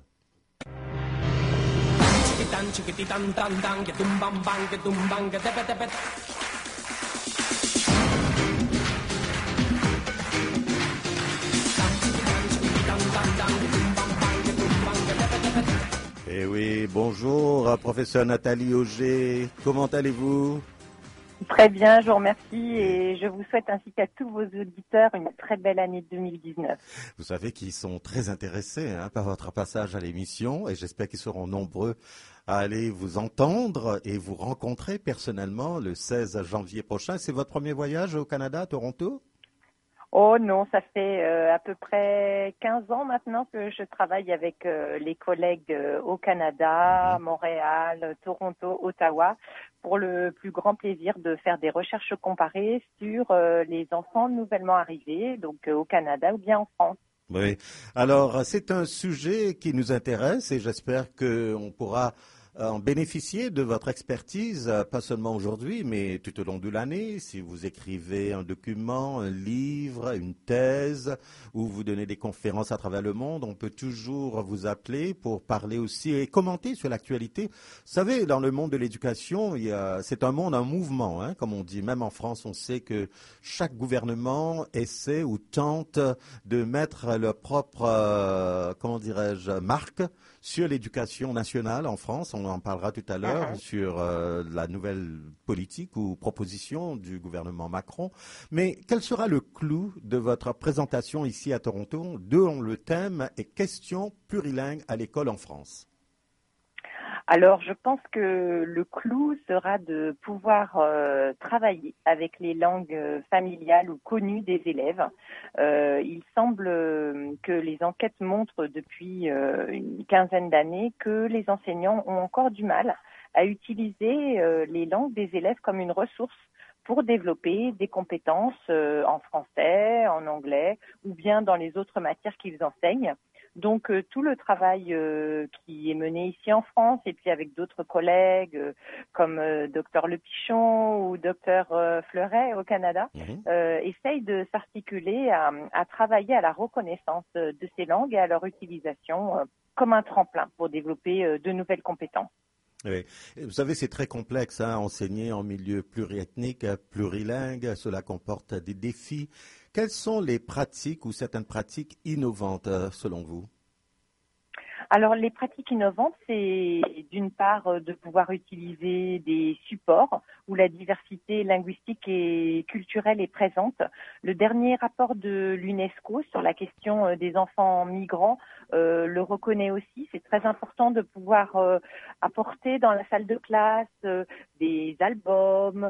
Eh oui, bonjour, professeur Nathalie Auger. Comment allez-vous? Très bien, je vous remercie et je vous souhaite ainsi qu'à tous vos auditeurs une très belle année 2019. Vous savez qu'ils sont très intéressés par votre passage à l'émission et j'espère qu'ils seront nombreux à aller vous entendre et vous rencontrer personnellement le 16 janvier prochain. C'est votre premier voyage au Canada, à Toronto? Oh non, ça fait à peu près 15 ans maintenant que je travaille avec les collègues au Canada, Montréal, Toronto, Ottawa, pour le plus grand plaisir de faire des recherches comparées sur les enfants nouvellement arrivés, donc au Canada ou bien en France. Oui, alors c'est un sujet qui nous intéresse et j'espère qu'on pourra en bénéficier de votre expertise, pas seulement aujourd'hui, mais tout au long de l'année. Si vous écrivez un document, un livre, une thèse, ou vous donnez des conférences à travers le monde, on peut toujours vous appeler pour parler aussi et commenter sur l'actualité. Vous savez, dans le monde de l'éducation, c'est un monde, un mouvement, comme on dit. Même en France, on sait que chaque gouvernement essaie ou tente de mettre leur propre, marque sur l'éducation nationale en France. On en parlera tout à l'heure sur la nouvelle politique ou proposition du gouvernement Macron. Mais quel sera le clou de votre présentation ici à Toronto, dont le thème est « Questions plurilingues à l'école en France ». Alors, je pense que le clou sera de pouvoir travailler avec les langues familiales ou connues des élèves. Il semble que les enquêtes montrent depuis une quinzaine d'années que les enseignants ont encore du mal à utiliser les langues des élèves comme une ressource pour développer des compétences en français, en anglais ou bien dans les autres matières qu'ils enseignent. Donc tout le travail qui est mené ici en France et puis avec d'autres collègues comme Dr Lepichon ou Dr Fleuret au Canada essaye de s'articuler à travailler à la reconnaissance de ces langues et à leur utilisation comme un tremplin pour développer de nouvelles compétences. Oui. Vous savez, c'est très complexe, enseigner en milieu pluriethnique, plurilingue, cela comporte des défis. Quelles sont les pratiques ou certaines pratiques innovantes selon vous? Alors, les pratiques innovantes, c'est d'une part de pouvoir utiliser des supports où la diversité linguistique et culturelle est présente. Le dernier rapport de l'UNESCO sur la question des enfants migrants le reconnaît aussi. C'est très important de pouvoir apporter dans la salle de classe des albums,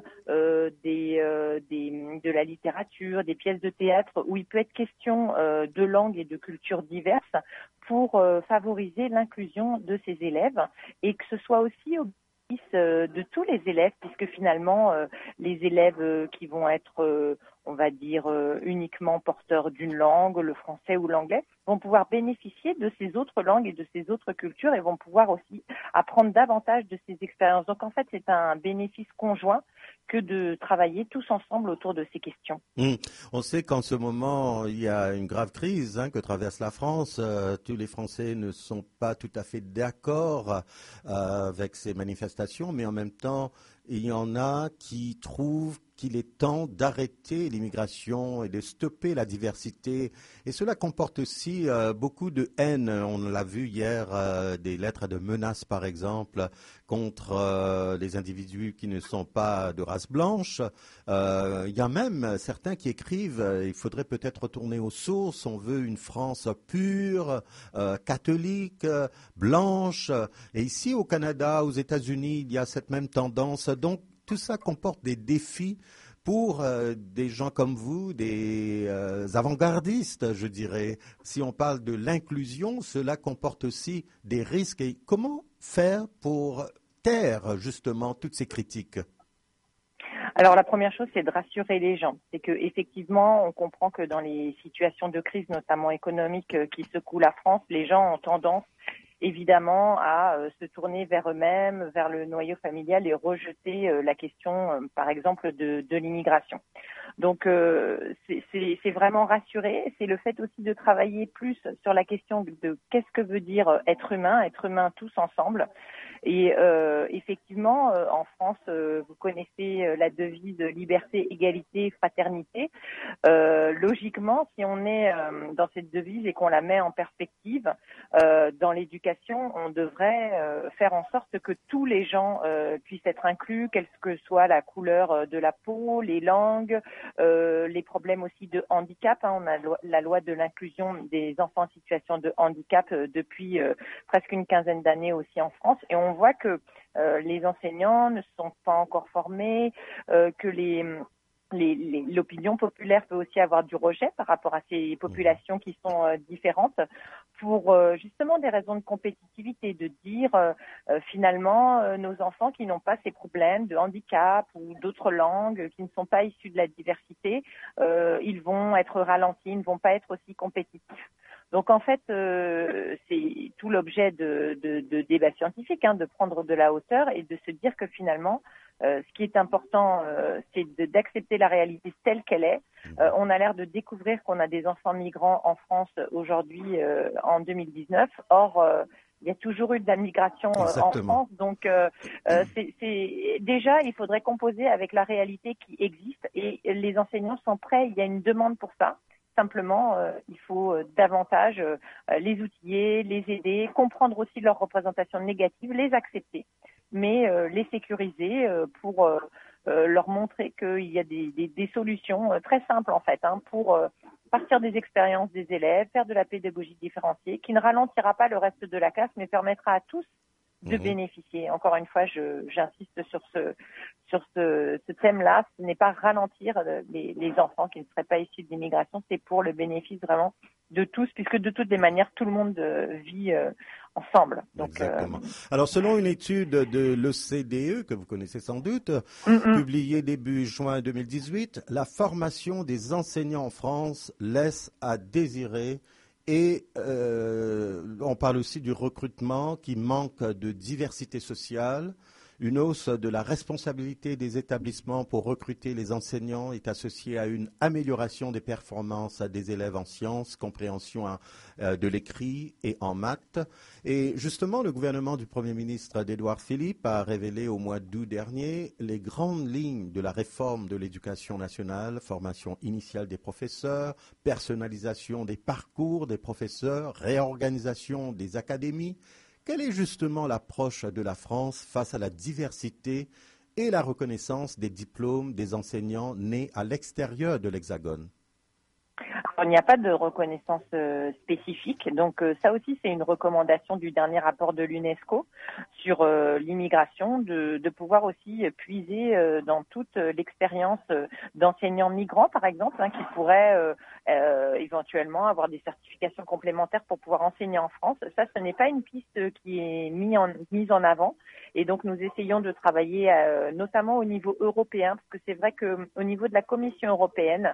de la littérature, des pièces de théâtre où il peut être question de langues et de cultures diverses pour favoriser l'inclusion de ces élèves et que ce soit aussi au bénéfice de tous les élèves, puisque finalement les élèves qui vont être on va dire uniquement porteurs d'une langue, le français ou l'anglais, vont pouvoir bénéficier de ces autres langues et de ces autres cultures et vont pouvoir aussi apprendre davantage de ces expériences. Donc en fait, c'est un bénéfice conjoint que de travailler tous ensemble autour de ces questions. On sait qu'en ce moment, il y a une grave crise que traverse la France. Tous les Français ne sont pas tout à fait d'accord avec ces manifestations, mais en même temps, il y en a qui trouvent qu'il est temps d'arrêter l'immigration et de stopper la diversité. Et cela comporte aussi beaucoup de haine. On l'a vu hier, des lettres de menaces, par exemple, contre les individus qui ne sont pas de race blanche. Il y a même certains qui écrivent « Il faudrait peut-être retourner aux sources, on veut une France pure, catholique, blanche ». Et ici, au Canada, aux États-Unis, il y a cette même tendance. Donc, tout ça comporte des défis pour des gens comme vous, des avant-gardistes, je dirais. Si on parle de l'inclusion, cela comporte aussi des risques. Et comment faire pour taire justement toutes ces critiques ? Alors la première chose, c'est de rassurer les gens. C'est que effectivement, on comprend que dans les situations de crise, notamment économique, qui secouent la France, les gens ont tendance évidemment à se tourner vers eux-mêmes, vers le noyau familial et rejeter la question, par exemple, de l'immigration. Donc, c'est vraiment rassurer. C'est le fait aussi de travailler plus sur la question de qu'est-ce que veut dire être humain tous ensemble. Et effectivement, en France, vous connaissez la devise liberté, égalité, fraternité. Logiquement, si on est dans cette devise et qu'on la met en perspective, dans l'éducation, on devrait faire en sorte que tous les gens puissent être inclus, quelle que soit la couleur de la peau, les langues, les problèmes aussi de handicap. On a la loi de l'inclusion des enfants en situation de handicap depuis presque une quinzaine d'années aussi en France. Et on voit que les enseignants ne sont pas encore formés, que l'opinion populaire peut aussi avoir du rejet par rapport à ces populations qui sont différentes pour justement des raisons de compétitivité, de dire finalement nos enfants qui n'ont pas ces problèmes de handicap ou d'autres langues, qui ne sont pas issus de la diversité, ils vont être ralentis, ils ne vont pas être aussi compétitifs. Donc en fait, c'est tout l'objet de débats scientifiques, de prendre de la hauteur et de se dire que finalement, ce qui est important, c'est d'accepter la réalité telle qu'elle est. On a l'air de découvrir qu'on a des enfants migrants en France aujourd'hui, en 2019. Or, il y a toujours eu de la migration en France. Donc, déjà, il faudrait composer avec la réalité qui existe et les enseignants sont prêts. Il y a une demande pour ça. Simplement, il faut davantage les outiller, les aider, comprendre aussi leurs représentations négatives, les accepter, mais les sécuriser pour leur montrer qu'il y a des solutions très simples en fait, pour partir des expériences des élèves, faire de la pédagogie différenciée, qui ne ralentira pas le reste de la classe, mais permettra à tous de bénéficier. Encore une fois, j'insiste sur ce thème-là. Ce n'est pas ralentir les enfants qui ne seraient pas issus de l'immigration, c'est pour le bénéfice vraiment de tous, puisque de toutes les manières, tout le monde vit ensemble. Donc, exactement. Alors, selon une étude de l'OCDE, que vous connaissez sans doute, publiée début juin 2018, la formation des enseignants en France laisse à désirer. Et on parle aussi du recrutement qui manque de diversité sociale Une hausse de la responsabilité des établissements pour recruter les enseignants est associée à une amélioration des performances des élèves en sciences, compréhension de l'écrit et en maths. Et justement, le gouvernement du Premier ministre d'Édouard Philippe a révélé au mois d'août dernier les grandes lignes de la réforme de l'éducation nationale, formation initiale des professeurs, personnalisation des parcours des professeurs, réorganisation des académies. Quelle est justement l'approche de la France face à la diversité et la reconnaissance des diplômes des enseignants nés à l'extérieur de l'Hexagone? Il n'y a pas de reconnaissance spécifique, donc ça aussi c'est une recommandation du dernier rapport de l'UNESCO sur l'immigration, de pouvoir aussi puiser dans toute l'expérience d'enseignants migrants par exemple, qui pourraient éventuellement avoir des certifications complémentaires pour pouvoir enseigner en France. Ça, ce n'est pas une piste qui est mise en avant, et donc nous essayons de travailler notamment au niveau européen, parce que c'est vrai qu'au niveau de la Commission européenne,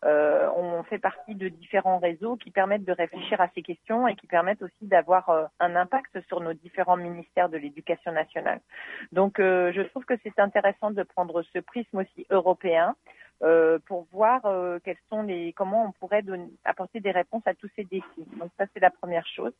on fait partie de différents réseaux qui permettent de réfléchir à ces questions et qui permettent aussi d'avoir un impact sur nos différents ministères de l'éducation nationale. Donc je trouve que c'est intéressant de prendre ce prisme aussi européen pour voir comment on pourrait apporter des réponses à tous ces défis. Donc ça, c'est la première chose.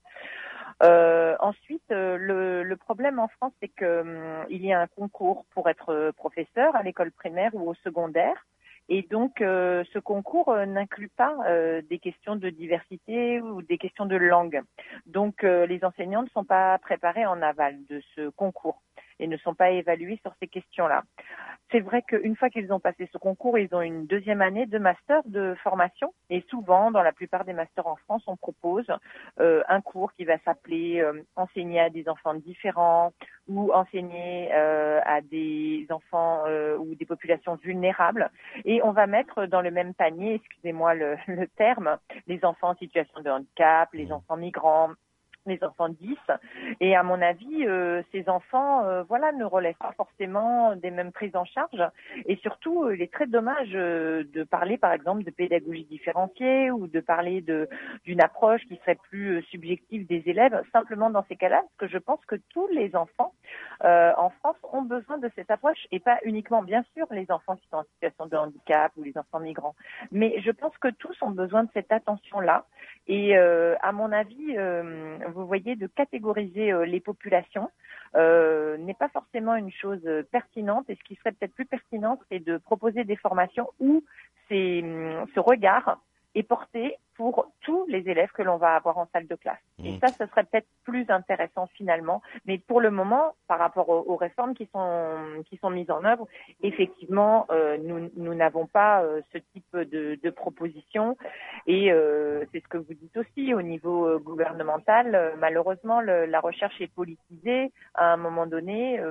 Ensuite, le problème en France, c'est que il y a un concours pour être professeur à l'école primaire ou au secondaire. Et donc, ce concours n'inclut pas des questions de diversité ou des questions de langue. Donc, les enseignants ne sont pas préparés en aval de ce concours et ne sont pas évalués sur ces questions-là. C'est vrai qu'une fois qu'ils ont passé ce concours, ils ont une deuxième année de master de formation. Et souvent, dans la plupart des masters en France, on propose un cours qui va s'appeler enseigner à des enfants différents ou enseigner à des enfants ou des populations vulnérables. Et on va mettre dans le même panier, excusez-moi le terme, les enfants en situation de handicap, les enfants migrants, les enfants 10. Et à mon avis, ces enfants ne relèvent pas forcément des mêmes prises en charge. Et surtout, il est très dommage de parler, par exemple, de pédagogie différenciée ou de parler d'une approche qui serait plus subjective des élèves, simplement dans ces cas-là, parce que je pense que tous les enfants en France ont besoin de cette approche, et pas uniquement, bien sûr, les enfants qui sont en situation de handicap ou les enfants migrants. Mais je pense que tous ont besoin de cette attention-là. Et à mon avis, vous voyez, de catégoriser les populations n'est pas forcément une chose pertinente. Et ce qui serait peut-être plus pertinent, c'est de proposer des formations où ce regard est porté pour tous les élèves que l'on va avoir en salle de classe. Et ça, ce serait peut-être plus intéressant finalement. Mais pour le moment, par rapport aux réformes qui sont mises en œuvre, effectivement, nous n'avons pas ce type de proposition. Et c'est ce que vous dites aussi au niveau gouvernemental. Malheureusement, la recherche est politisée. À un moment donné,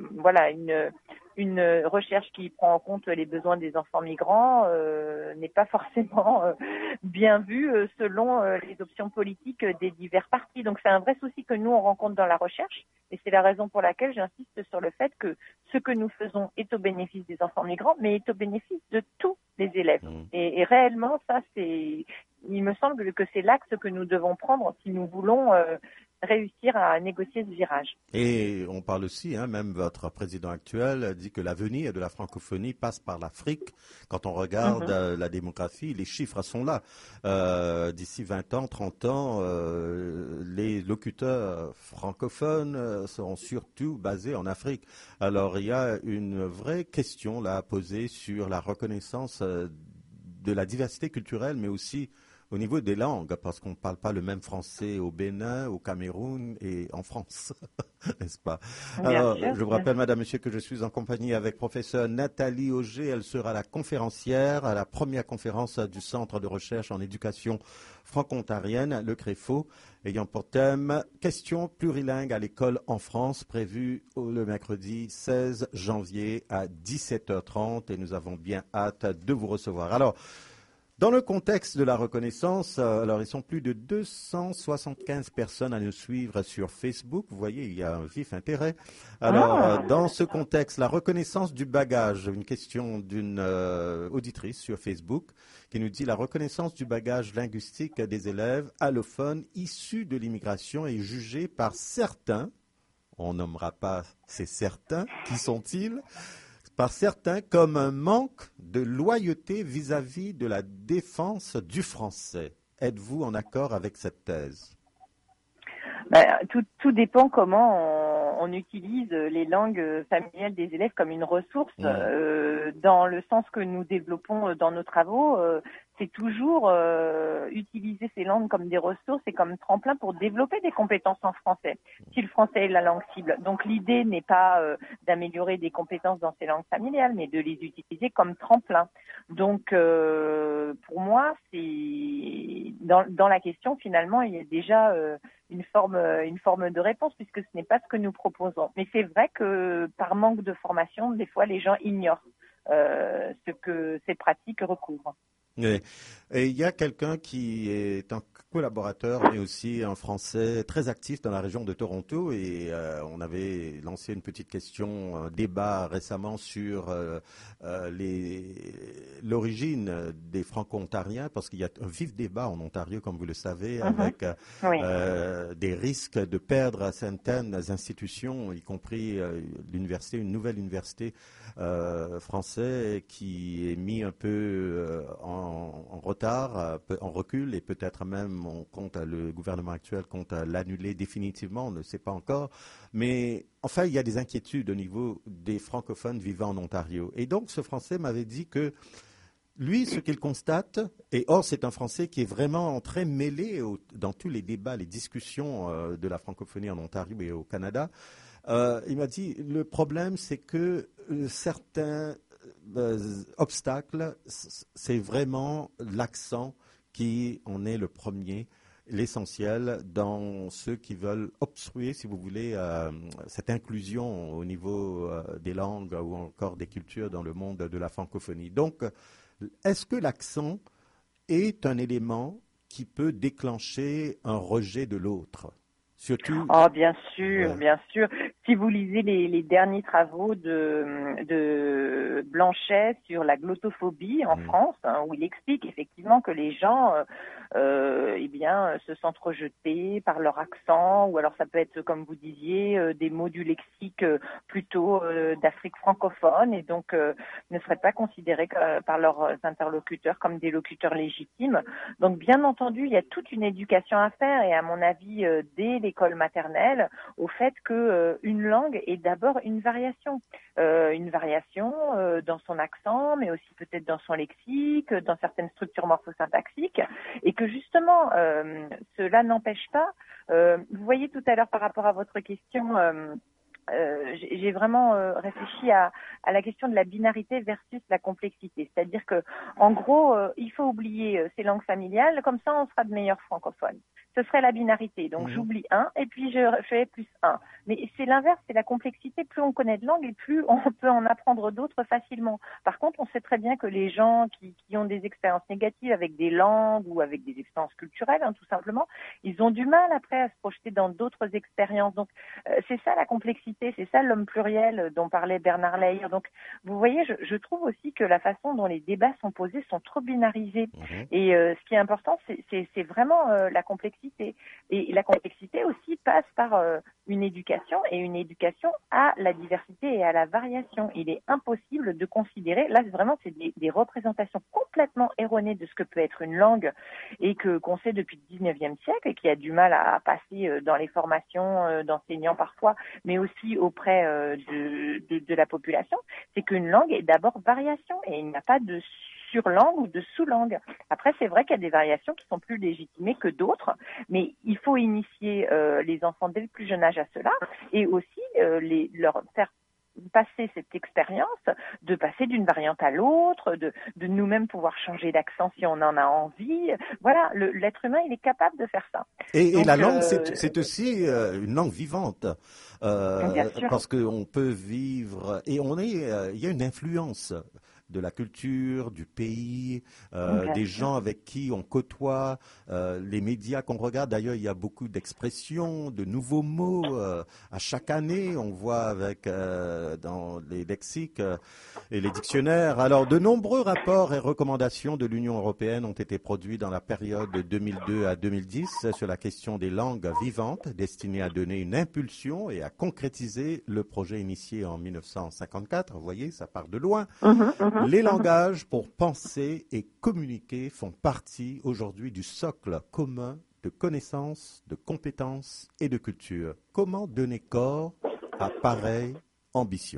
une recherche qui prend en compte les besoins des enfants migrants n'est pas forcément bien vue selon les options politiques des divers partis. Donc c'est un vrai souci que nous on rencontre dans la recherche, et c'est la raison pour laquelle j'insiste sur le fait que ce que nous faisons est au bénéfice des enfants migrants, mais est au bénéfice de tous les élèves. Et réellement, ça il me semble que c'est l'axe que nous devons prendre si nous voulons réussir à négocier ce virage. Et on parle aussi, même votre président actuel dit que l'avenir de la francophonie passe par l'Afrique. Quand on regarde la démographie, les chiffres sont là. D'ici 20 ans, 30 ans, les locuteurs francophones seront surtout basés en Afrique. Alors il y a une vraie question là à poser sur la reconnaissance de la diversité culturelle, mais aussi au niveau des langues, parce qu'on ne parle pas le même français au Bénin, au Cameroun et en France, n'est-ce pas? Alors, je vous rappelle, madame, monsieur, que je suis en compagnie avec professeure Nathalie Auger. Elle sera la conférencière à la première conférence du Centre de recherche en éducation franco-ontarienne, le CREFO, ayant pour thème « Questions plurilingues à l'école en France », prévue le mercredi 16 janvier à 17h30, et nous avons bien hâte de vous recevoir. Alors, dans le contexte de la reconnaissance, alors ils sont plus de 275 personnes à nous suivre sur Facebook. Vous voyez, il y a un vif intérêt. Alors, dans ce contexte, la reconnaissance du bagage, une question d'une auditrice sur Facebook qui nous dit « La reconnaissance du bagage linguistique des élèves allophones issus de l'immigration est jugée par certains, on nommera pas, c'est certain, qui sont-ils, par certains comme un manque de loyauté vis-à-vis de la défense du français. Êtes-vous en accord avec cette thèse? Tout dépend comment on utilise les langues familiales des élèves comme une ressource. Dans le sens que nous développons dans nos travaux, c'est toujours utiliser ces langues comme des ressources et comme tremplin pour développer des compétences en français, si le français est la langue cible. Donc l'idée n'est pas d'améliorer des compétences dans ces langues familiales, mais de les utiliser comme tremplin. Donc pour moi, c'est dans la question finalement, il y a déjà une forme de réponse, puisque ce n'est pas ce que nous proposons. Mais c'est vrai que par manque de formation, des fois les gens ignorent ce que ces pratiques recouvrent. Oui. Et il y a quelqu'un qui est un collaborateur, mais aussi un Français très actif dans la région de Toronto, et on avait lancé une petite question, un débat récemment sur l'origine des Franco-Ontariens, parce qu'il y a un vif débat en Ontario, comme vous le savez, avec des risques de perdre certaines institutions, y compris l'université, une nouvelle université française qui est mise un peu en retard, en recul, et peut-être même le gouvernement actuel compte l'annuler définitivement, on ne sait pas encore. Mais enfin, il y a des inquiétudes au niveau des francophones vivant en Ontario. Et donc, ce Français m'avait dit que lui, ce qu'il constate, et or c'est un Français qui est vraiment très mêlé dans tous les débats, les discussions de la francophonie en Ontario et au Canada, il m'a dit, le problème c'est que certains obstacles, c'est vraiment l'accent qui en est le premier, l'essentiel dans ceux qui veulent obstruer, si vous voulez, cette inclusion au niveau des langues ou encore des cultures dans le monde de la francophonie. Donc, est-ce que l'accent est un élément qui peut déclencher un rejet de l'autre? Surtout... Oh, bien sûr, bien sûr. Si vous lisez les derniers travaux de Blanchet sur la glottophobie en France, où il explique effectivement que les gens se sentent rejetés par leur accent, ou alors ça peut être, comme vous disiez, des mots du lexique plutôt d'Afrique francophone, et donc ne seraient pas considérés par leurs interlocuteurs comme des locuteurs légitimes. Donc bien entendu, il y a toute une éducation à faire, et à mon avis, dès l'école maternelle, au fait que une langue est d'abord une variation dans son accent, mais aussi peut-être dans son lexique, dans certaines structures morphosyntaxiques, et que justement cela n'empêche pas. Vous voyez tout à l'heure par rapport à votre question. J'ai vraiment réfléchi à la question de la binarité versus la complexité. C'est-à-dire que, en gros, il faut oublier ces langues familiales, comme ça on sera de meilleurs francophones. Ce serait la binarité. Donc j'oublie un et puis je fais plus un. Mais c'est l'inverse, c'est la complexité. Plus on connaît de langues et plus on peut en apprendre d'autres facilement. Par contre, on sait très bien que les gens qui ont des expériences négatives avec des langues ou avec des expériences culturelles, tout simplement, ils ont du mal après à se projeter dans d'autres expériences. Donc c'est ça la complexité, c'est ça l'homme pluriel dont parlait Bernard Lahire. Donc vous voyez, je trouve aussi que la façon dont les débats sont posés sont trop binarisés. Et ce qui est important, c'est vraiment la complexité. Et la complexité aussi passe par une éducation, et une éducation à la diversité et à la variation. Il est impossible de considérer, là vraiment c'est des représentations complètement erronées de ce que peut être une langue, et qu'on sait depuis le 19e siècle, et qui a du mal à passer dans les formations d'enseignants parfois, mais aussi auprès de la population. C'est qu'une langue est d'abord variation, et il n'y a pas de sur-langue ou de sous-langue. Après, c'est vrai qu'il y a des variations qui sont plus légitimées que d'autres, mais il faut initier les enfants dès le plus jeune âge à cela, et aussi leur faire passer cette expérience, de passer d'une variante à l'autre, de nous-mêmes pouvoir changer d'accent si on en a envie. Voilà, l'être humain, il est capable de faire ça. Et la langue, c'est aussi une langue vivante, parce qu'on peut vivre, et il y a une influence de la culture, du pays, des gens avec qui on côtoie, les médias qu'on regarde. D'ailleurs, il y a beaucoup d'expressions, de nouveaux mots. À chaque année, on voit dans les lexiques et les dictionnaires. Alors, de nombreux rapports et recommandations de l'Union européenne ont été produits dans la période de 2002 à 2010 sur la question des langues vivantes, destinée à donner une impulsion et à concrétiser le projet initié en 1954. Vous voyez, ça part de loin. Les langages pour penser et communiquer font partie aujourd'hui du socle commun de connaissances, de compétences et de culture. Comment donner corps à pareille ambition?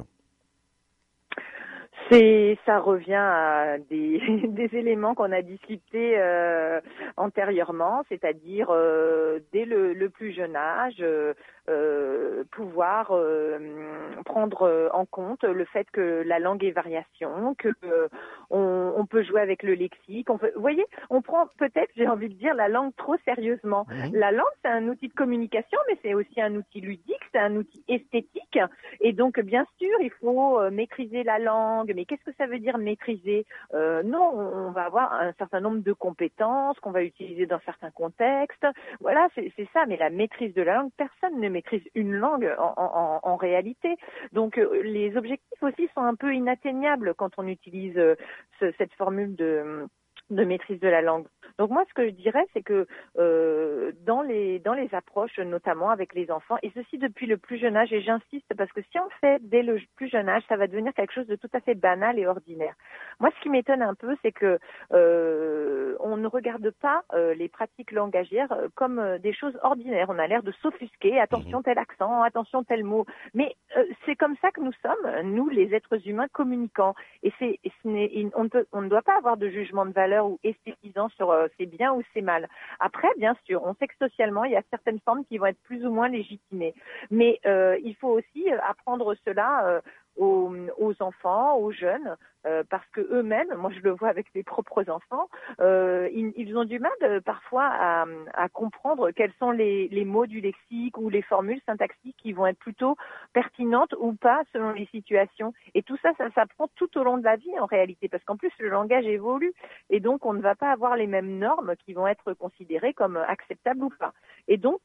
Ça revient à des éléments qu'on a discutés antérieurement, c'est-à-dire dès le plus jeune âge, pouvoir prendre en compte le fait que la langue est variation, que on peut jouer avec le lexique. Vous voyez, on prend peut-être, j'ai envie de dire, la langue trop sérieusement. La langue, c'est un outil de communication, mais c'est aussi un outil ludique, c'est un outil esthétique. Et donc, bien sûr, il faut maîtriser la langue. Mais qu'est-ce que ça veut dire maîtriser? Non, on va avoir un certain nombre de compétences qu'on va utiliser dans certains contextes. Voilà, c'est ça. Mais la maîtrise de la langue, personne ne maîtrise une langue en réalité. Donc, les objectifs aussi sont un peu inatteignables quand on utilise cette formule de maîtrise de la langue. Donc moi, ce que je dirais, c'est que dans les approches, notamment avec les enfants, et ceci depuis le plus jeune âge, et j'insiste parce que si on le fait dès le plus jeune âge, ça va devenir quelque chose de tout à fait banal et ordinaire. Moi, ce qui m'étonne un peu, c'est que on ne regarde pas les pratiques langagières comme des choses ordinaires. On a l'air de s'offusquer. Attention tel accent, attention tel mot. Mais c'est comme ça que nous sommes, nous, les êtres humains communicants. Et on ne doit pas avoir de jugement de valeur ou esthétisant sur c'est bien ou c'est mal. Après, bien sûr, on sait que socialement, il y a certaines formes qui vont être plus ou moins légitimées. Mais il faut aussi apprendre cela aux enfants, aux jeunes, parce que eux-mêmes, moi je le vois avec mes propres enfants, ils ont du mal parfois à comprendre quels sont les mots du lexique ou les formules syntaxiques qui vont être plutôt pertinentes ou pas selon les situations. Et tout ça s'apprend tout au long de la vie en réalité, parce qu'en plus le langage évolue et donc on ne va pas avoir les mêmes normes qui vont être considérées comme acceptables ou pas. Et donc,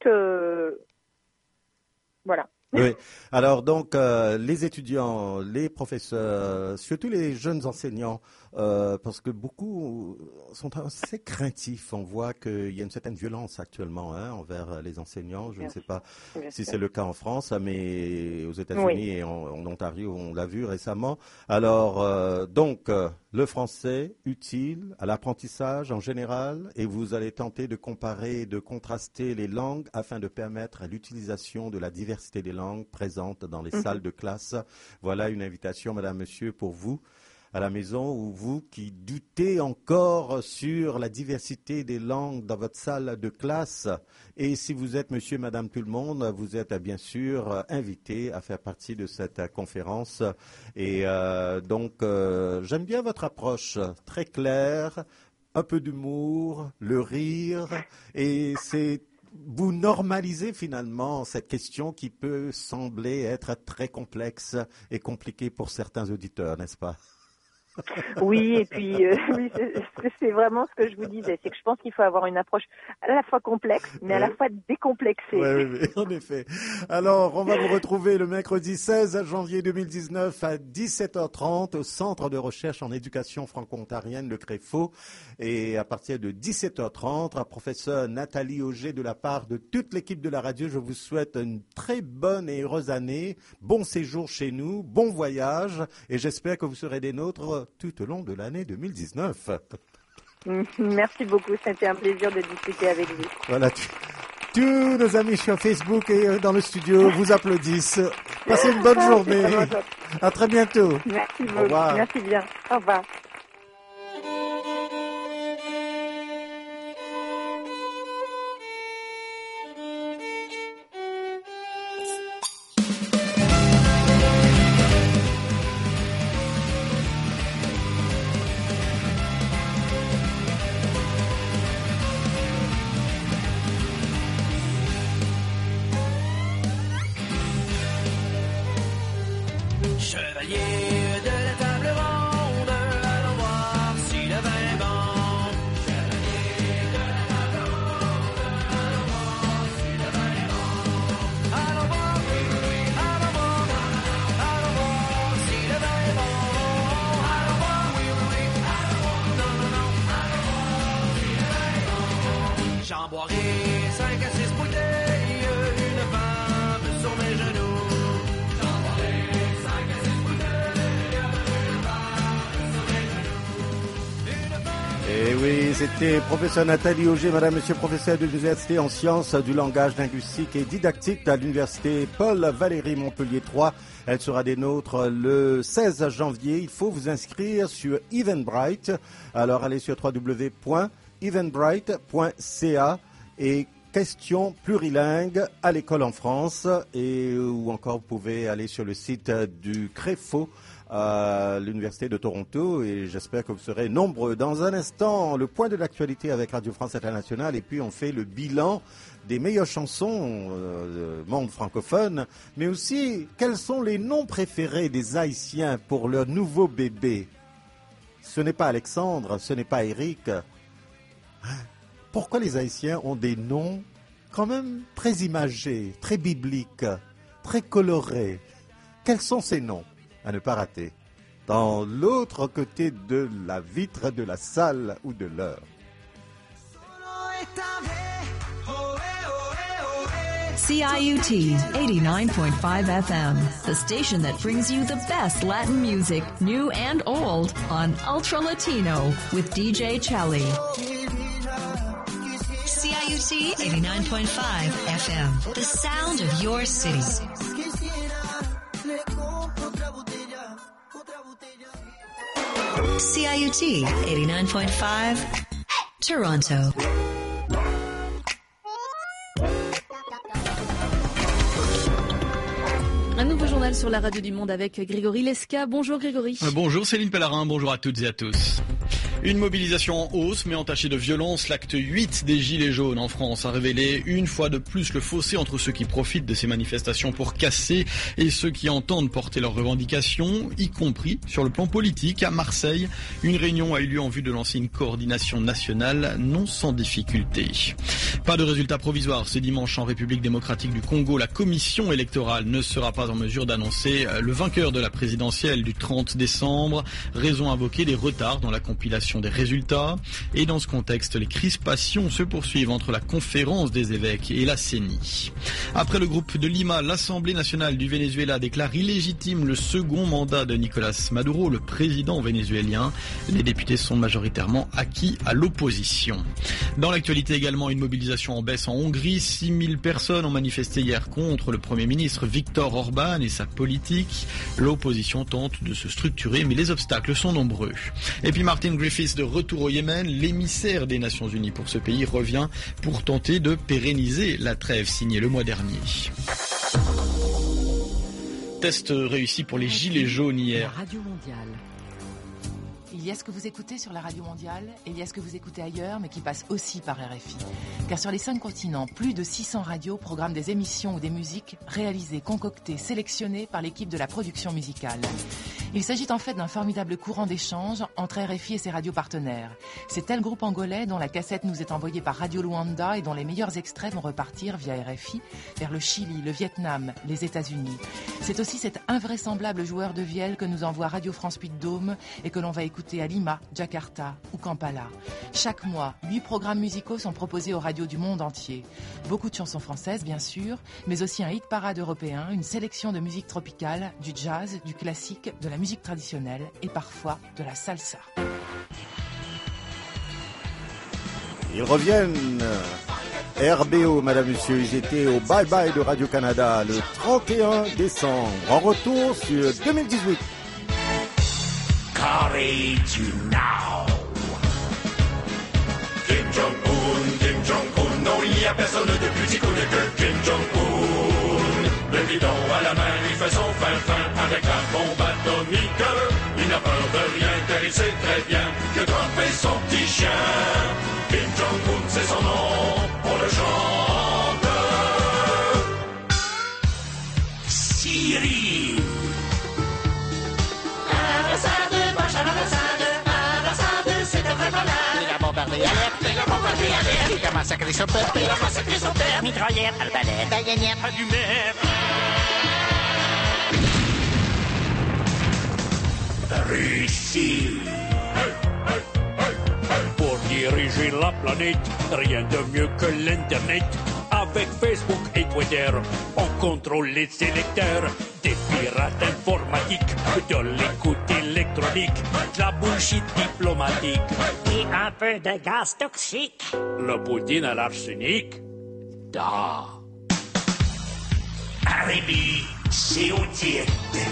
voilà. Oui. Alors donc les étudiants, les professeurs, surtout les jeunes enseignants, parce que beaucoup sont assez craintifs. On voit qu'il y a une certaine violence actuellement envers les enseignants. Je ne sais pas si c'est le cas en France, mais aux États-Unis et en Ontario, on l'a vu récemment. Alors donc le français utile à l'apprentissage en général, et vous allez tenter de comparer et de contraster les langues afin de permettre l'utilisation de la diversité des langues présentes dans les salles de classe. Voilà une invitation, madame, monsieur, pour vous à la maison, ou vous qui doutez encore sur la diversité des langues dans votre salle de classe. Et si vous êtes monsieur, madame, tout le monde, vous êtes bien sûr invité à faire partie de cette conférence. Et donc, j'aime bien votre approche très claire, un peu d'humour, le rire, et vous normalisez finalement cette question qui peut sembler être très complexe et compliquée pour certains auditeurs, n'est-ce pas? Oui, et puis oui, c'est vraiment ce que je vous disais, c'est que je pense qu'il faut avoir une approche à la fois complexe, mais à la fois décomplexée. Oui, en effet. Alors, on va vous retrouver le mercredi 16 janvier 2019 à 17h30 au Centre de recherche en éducation franco-ontarienne, le CREFO. Et à partir de 17h30, à professeur Nathalie Auger, de la part de toute l'équipe de la radio, je vous souhaite une très bonne et heureuse année, bon séjour chez nous, bon voyage, et j'espère que vous serez des nôtres tout au long de l'année 2019. Merci beaucoup, c'était un plaisir de discuter avec vous. Voilà, tous nos amis sur Facebook et dans le studio vous applaudissent. Passez une bonne journée. À très bientôt. Merci beaucoup. Au revoir. Merci bien. Au revoir. Chevalier de la table ronde, c'était professeur Nathalie Auger, madame, monsieur, professeur de l'université en sciences du langage linguistique et didactique à l'université Paul Valéry Montpellier 3. Elle sera des nôtres le 16 janvier. Il faut vous inscrire sur Eventbrite. Alors allez sur www.eventbrite.ca et questions plurilingues à l'école en France, et ou encore vous pouvez aller sur le site du CREFO à l'Université de Toronto, et j'espère que vous serez nombreux. Dans un instant, le point de l'actualité avec Radio France Internationale, et puis on fait le bilan des meilleures chansons du monde francophone, mais aussi quels sont les noms préférés des Haïtiens pour leur nouveau bébé. Ce n'est pas Alexandre, ce n'est pas Eric. Pourquoi les Haïtiens ont des noms quand même très imagés, très bibliques, très colorés? Quels sont ces noms à ne pas rater dans l'autre côté de la vitre de la salle ou de l'heure? CIUT 89.5 FM, the station that brings you the best Latin music, new and old, on Ultra Latino with DJ Chelly. CIUT 89.5 FM, the sound of your city. CIUT 89.5 Toronto. Un nouveau journal sur la radio du monde avec Grégory Lesca. Bonjour Grégory. Bonjour Céline Pellarin, bonjour à toutes et à tous. Une mobilisation en hausse mais entachée de violence. L'acte 8 des Gilets jaunes en France a révélé une fois de plus le fossé entre ceux qui profitent de ces manifestations pour casser et ceux qui entendent porter leurs revendications, y compris sur le plan politique. À Marseille, une réunion a eu lieu en vue de lancer une coordination nationale non sans difficulté. Pas de résultat provisoire ce dimanche en République démocratique du Congo. La commission électorale ne sera pas en mesure d'annoncer le vainqueur de la présidentielle du 30 décembre. Raison invoquée des retards dans la compilation des résultats. Et dans ce contexte, les crispations se poursuivent entre la conférence des évêques et la CENI. Après le groupe de Lima, l'Assemblée nationale du Venezuela déclare illégitime le second mandat de Nicolas Maduro, le président vénézuélien. Les députés sont majoritairement acquis à l'opposition. Dans l'actualité également, une mobilisation en baisse en Hongrie. 6000 personnes ont manifesté hier contre le Premier ministre Viktor Orban et sa politique. L'opposition tente de se structurer, mais les obstacles sont nombreux. Et puis Martin Griffiths de retour au Yémen, l'émissaire des Nations Unies pour ce pays revient pour tenter de pérenniser la trêve signée le mois dernier. Test réussi pour les Gilets jaunes hier. Radio Mondiale. Il y a ce que vous écoutez sur la radio mondiale et il y a ce que vous écoutez ailleurs mais qui passe aussi par RFI. Car sur les 5 continents, plus de 600 radios programment des émissions ou des musiques réalisées, concoctées, sélectionnées par l'équipe de la production musicale. Il s'agit en fait d'un formidable courant d'échange entre RFI et ses radios partenaires. C'est tel groupe angolais dont la cassette nous est envoyée par Radio Luanda et dont les meilleurs extraits vont repartir via RFI vers le Chili, le Vietnam, les États-Unis. C'est aussi cet invraisemblable joueur de vielle que nous envoie Radio France Puy-de-Dôme et que l'on va écouter à Lima, Jakarta ou Kampala. Chaque mois, 8 programmes musicaux sont proposés aux radios du monde entier. Beaucoup de chansons françaises, bien sûr, mais aussi un hit parade européen, une sélection de musique tropicale, du jazz, du classique, de la musique traditionnelle et parfois de la salsa. Ils reviennent. RBO, madame, monsieur, ils étaient au Bye Bye de Radio-Canada le 31 décembre. En retour sur 2018. Courage you now. Kim Jong-un, non, il n'y a personne de plus ticoune que Kim Jong-un. Le bidon à la main, il fait son fin avec la bombe atomique. Il n'a peur de rien car il sait très bien que Trump est son petit chien. Kim Jong-un, c'est son nom, on le chante. Syrie. C'est un vrai malade. Il a bombardé alerte. Il a bombardé alerte. Il a massacré son peuple. Il a massacré son peuple. Mitraillette, arbalète, baïonnette, allumette. Russie. Pour diriger la planète, rien de mieux que l'Internet. Avec Facebook et boîtière. On contrôle les sélecteurs, des pirates informatiques, de l'écoute électronique, de la bullshit diplomatique. Et un peu de gaz toxique. Le poutine à l'arsenic. Da. Arrivé, c'est au titre.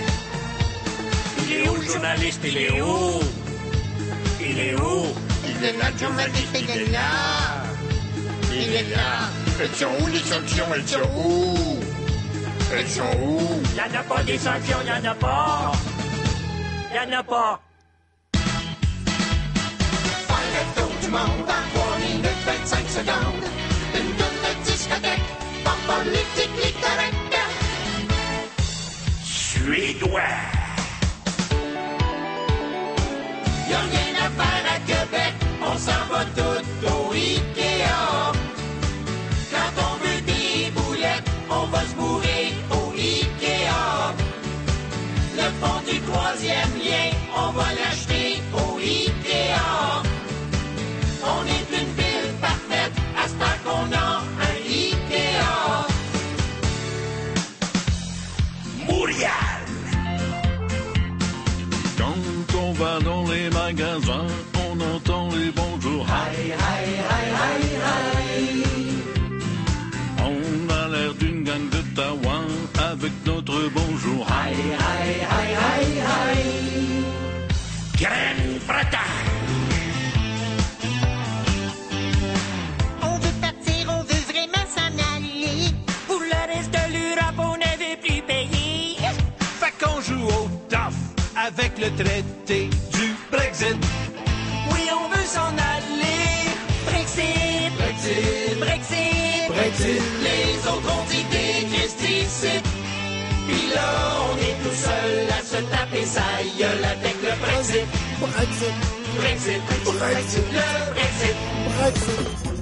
Il est où le journaliste, il est où? Il est où? Il est là, le journaliste, il est là. Il est là. Elles sont où les sanctions? Elles sont où? Elles sont où? Y'en a pas des sanctions, y'en a pas. Y'en a pas. Faire le tour du monde en 3 minutes 25 secondes. Une tourne de discothèque, pas politique correct. Suédois. Y'a rien à faire à Québec, on s'en va tout au Ikea. Quand on veut des boulettes, on va se bourrer au Ikea. Le fond du 3e lien, on va l'acheter au Ikea. On est une ville parfaite, à ce temps qu'on a un Ikea. Montréal. Quand on va dans les magasins, on entend les bonjours. Hi, hi, hi, hi, hi. On a l'air d'une gang de Taouin avec notre bonjour. Hi, hi, hi, hi, hi. Grande Bretagne. On veut partir, on veut vraiment s'en aller. Pour le reste de l'Europe, on n'avait plus payé. Fait qu'on joue au tough avec le traité du Brexit. Oui, on veut s'en aller. Brexit, Brexit, Brexit, Brexit, les autres ont dit des Christici. Puis là, on est tout seul à se taper sa gueule avec le Brexit. Brexit, Brexit, Brexit, le Brexit. Brexit.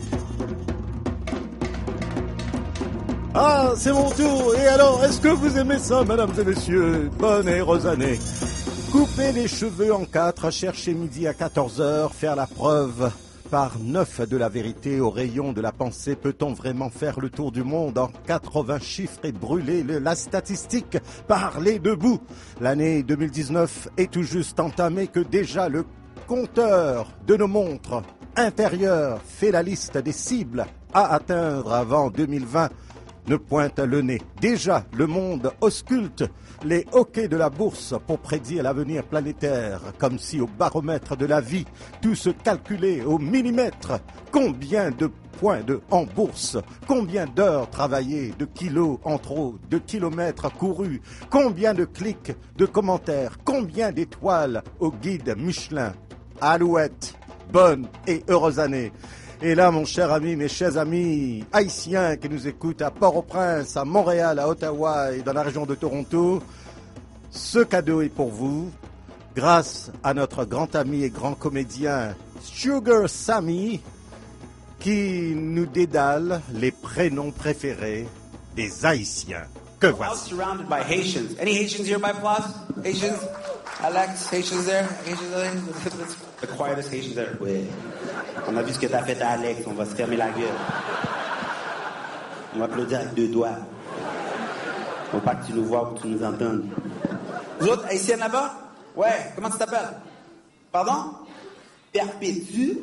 Ah, c'est mon tour. Et alors, est-ce que vous aimez ça, mesdames et messieurs? Bonne et heureuse année. Couper les cheveux en 4, chercher midi à 14h, faire la preuve par 9 de la vérité au rayon de la pensée. Peut-on vraiment faire le tour du monde en 80 chiffres et brûler la statistique? Parlez debout. L'année 2019 est tout juste entamée que déjà le compteur de nos montres intérieures fait la liste des cibles à atteindre avant 2020. Ne pointe le nez. Déjà, le monde ausculte les hoquets de la bourse pour prédire l'avenir planétaire, comme si au baromètre de la vie, tout se calculait au millimètre. Combien de points en bourse, combien d'heures travaillées, de kilos en trop, de kilomètres courus, combien de clics, de commentaires, combien d'étoiles au guide Michelin. Alouette, bonne et heureuse année. Et là, mon cher ami, mes chers amis haïtiens qui nous écoutent à Port-au-Prince, à Montréal, à Ottawa et dans la région de Toronto, ce cadeau est pour vous, grâce à notre grand ami et grand comédien Sugar Sammy, qui nous dédale les prénoms préférés des Haïtiens. Que voici. Surrounded by Haitians. Any Haitians here by applause? Haitians? Alex, Haitians there? Haitians there? The quietest Haitians there. Ouais. On a vu ce que t'as fait à Alex, on va se fermer la gueule. On va applaudir avec 2 doigts. Faut pas que tu nous vois ou que tu nous entendes. Vous autres, Haïtiennes là-bas? Ouais, comment tu t'appelles? Pardon? Perpétue?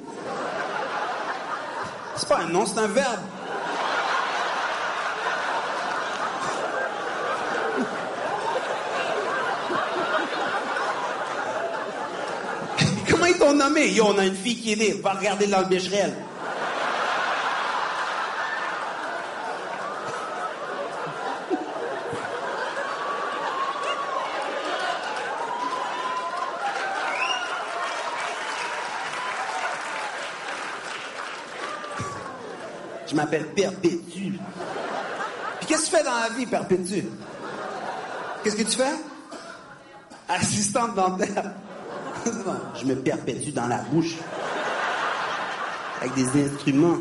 C'est pas un nom, c'est un verbe. Comment ils t'ont nommé? Yo, on a une fille qui est née. Va regarder dans le Becherel. Je m'appelle Perpétue. Puis qu'est-ce que tu fais dans la vie, Perpétue? Qu'est-ce que tu fais? Assistante dentaire. Je me perpétue dans la bouche. Avec des instruments.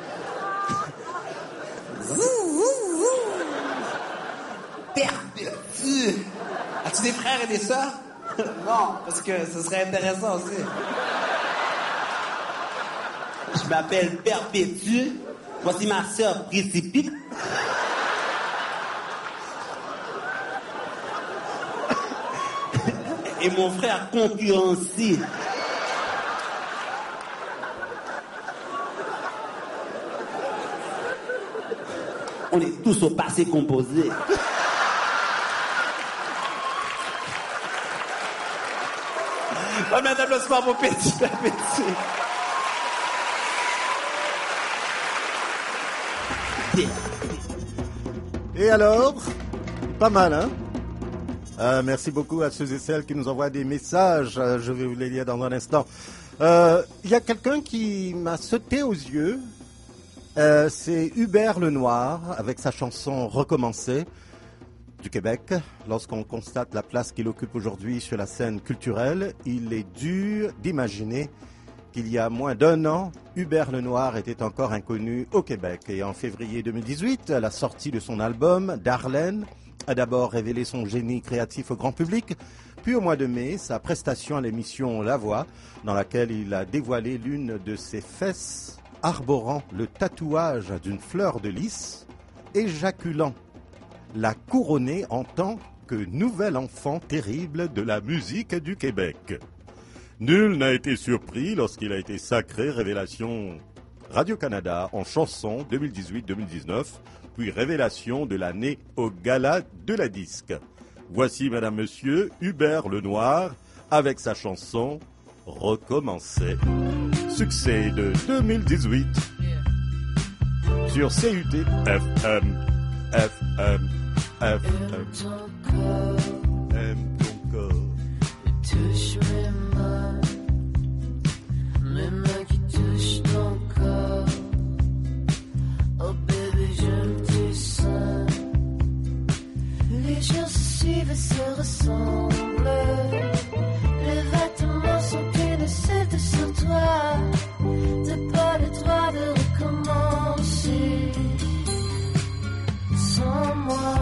Perpétue. As-tu des frères et des sœurs? Non, parce que ce serait intéressant aussi. Je m'appelle Perpétue. Voici ma sœur Précipite. et mon frère concurrencé. On est tous au passé composé. On met un applaudissement pour Petit appétit. Et alors, pas mal, hein? Merci beaucoup à ceux et celles qui nous envoient des messages. Je vais vous les lire dans un instant. Il y a quelqu'un qui m'a sauté aux yeux. C'est Hubert Lenoir avec sa chanson Recommencer du Québec. Lorsqu'on constate la place qu'il occupe aujourd'hui sur la scène culturelle, il est dur d'imaginer qu'il y a moins d'un an, Hubert Lenoir était encore inconnu au Québec. Et en février 2018, à la sortie de son album, Darlene a d'abord révélé son génie créatif au grand public, puis au mois de mai, sa prestation à l'émission La Voix, dans laquelle il a dévoilé l'une de ses fesses arborant le tatouage d'une fleur de lys, éjaculant, l'a couronné en tant que nouvel enfant terrible de la musique du Québec. Nul n'a été surpris lorsqu'il a été sacré révélation Radio-Canada en chanson 2018-2019, puis révélation de l'année au Gala de la Disque. Voici, Madame, Monsieur, Hubert Lenoir avec sa chanson Recommencer. Succès de 2018 sur CUT FM. FM. FM. Aime ton corps. Touche mes mains qui touchent ton corps. Oh bébé, j'aime tes seins. Les jours se suivent et se ressemblent. Les vêtements sont une cette sur toi. T'as pas le droit de recommencer sans moi.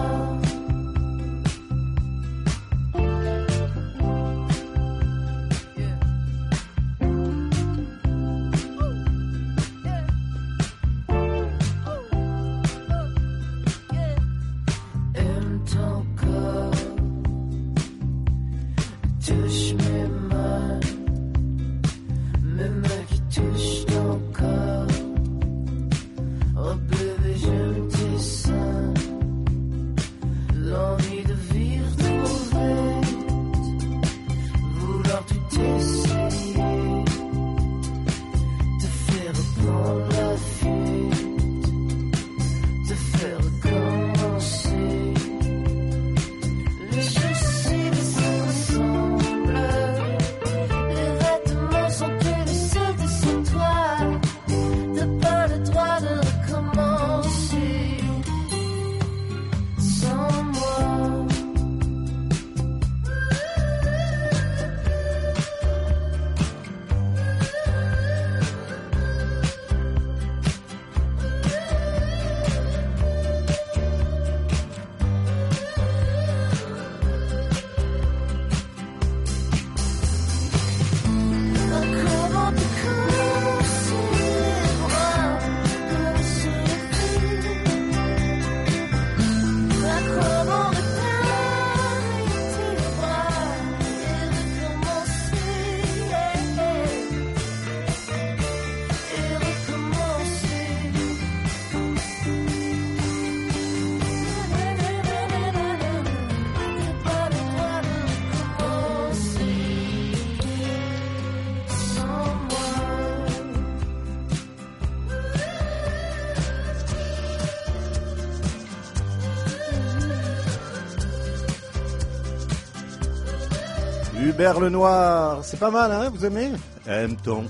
Hubert Lenoir, c'est pas mal, hein, vous aimez? Aime ton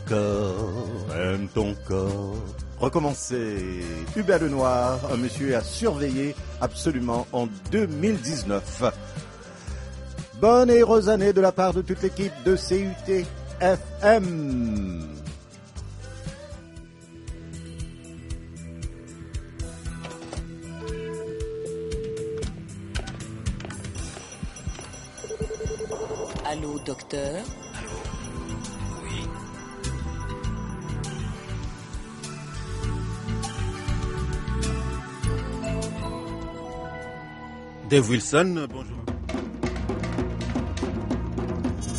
corps, Recommencer. Hubert Lenoir, un monsieur à surveiller absolument en 2019. Bonne et heureuse année de la part de toute l'équipe de CUT FM. Allô, docteur? Allô? Oui. Dave Wilson, bonjour.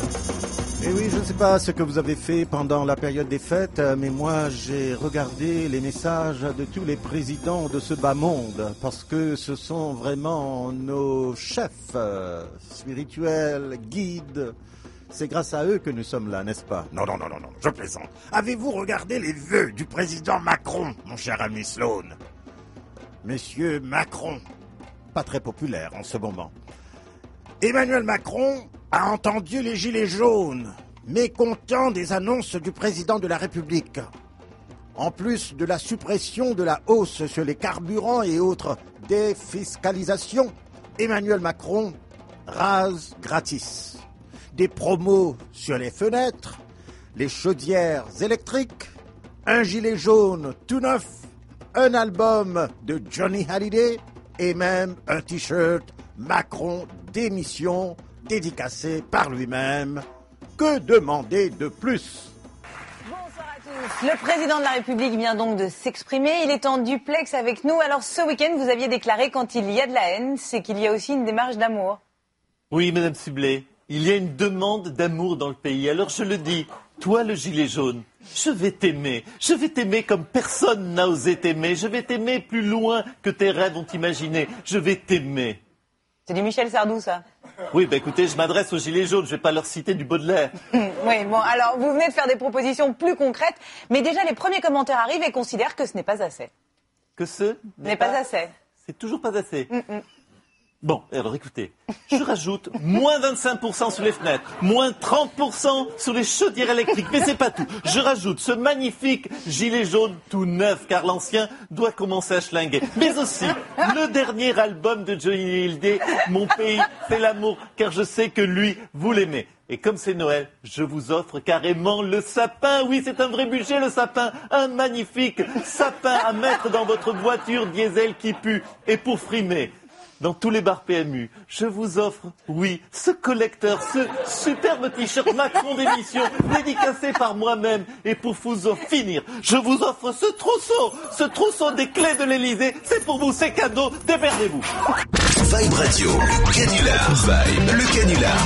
Et oui, je ne sais pas ce que vous avez fait pendant la période des fêtes, mais moi j'ai regardé les messages de tous les présidents de ce bas monde, parce que ce sont vraiment nos chefs spirituels, guides. C'est grâce à eux que nous sommes là, n'est-ce pas? Non, je plaisante. Avez-vous regardé les vœux du président Macron, mon cher ami Sloan? Monsieur Macron, Pas très populaire en ce moment. Emmanuel Macron a entendu les gilets jaunes, mécontents des annonces du président de la République. En plus de la suppression de la hausse sur les carburants et autres défiscalisations, Emmanuel Macron rase gratis. Des promos sur les fenêtres, les chaudières électriques, un gilet jaune tout neuf, un album de Johnny Hallyday et même un t-shirt Macron démission dédicacé par lui-même. Que demander de plus? Le président de la République vient donc de s'exprimer. Il est en duplex avec nous. Alors ce week-end, vous aviez déclaré quand il y a de la haine, c'est qu'il y a aussi une démarche d'amour. Oui, Madame Sublet, il y a une demande d'amour dans le pays. Alors je le dis, toi le gilet jaune, je vais t'aimer. Je vais t'aimer comme personne n'a osé t'aimer. Je vais t'aimer plus loin que tes rêves ont imaginé. Je vais t'aimer. C'est du Michel Sardou, ça. Oui, écoutez, je m'adresse aux gilets jaunes, je vais pas leur citer du Baudelaire. Oui, bon, alors vous venez de faire des propositions plus concrètes, mais déjà les premiers commentaires arrivent et considèrent que ce n'est pas assez. Que ce n'est pas assez. C'est toujours pas assez. Bon, alors écoutez, je rajoute moins 25% sur les fenêtres, moins 30% sur les chaudières électriques, mais c'est pas tout. Je rajoute ce magnifique gilet jaune tout neuf, car l'ancien doit commencer à schlinguer. Mais aussi, le dernier album de Johnny Hallyday, Mon pays, c'est l'amour, car je sais que lui, vous l'aimez. Et comme c'est Noël, je vous offre carrément le sapin. Oui, c'est un vrai budget, le sapin. Un magnifique sapin à mettre dans votre voiture diesel qui pue. Et pour frimer, dans tous les bars PMU, je vous offre, oui, ce collecteur, ce superbe t-shirt Macron d'émission, dédicacé par moi-même. Et pour vous en finir, je vous offre ce trousseau des clés de l'Elysée. C'est pour vous, c'est cadeau, démerdez-vous. Vibe Radio, le canular. Vibe, le canular.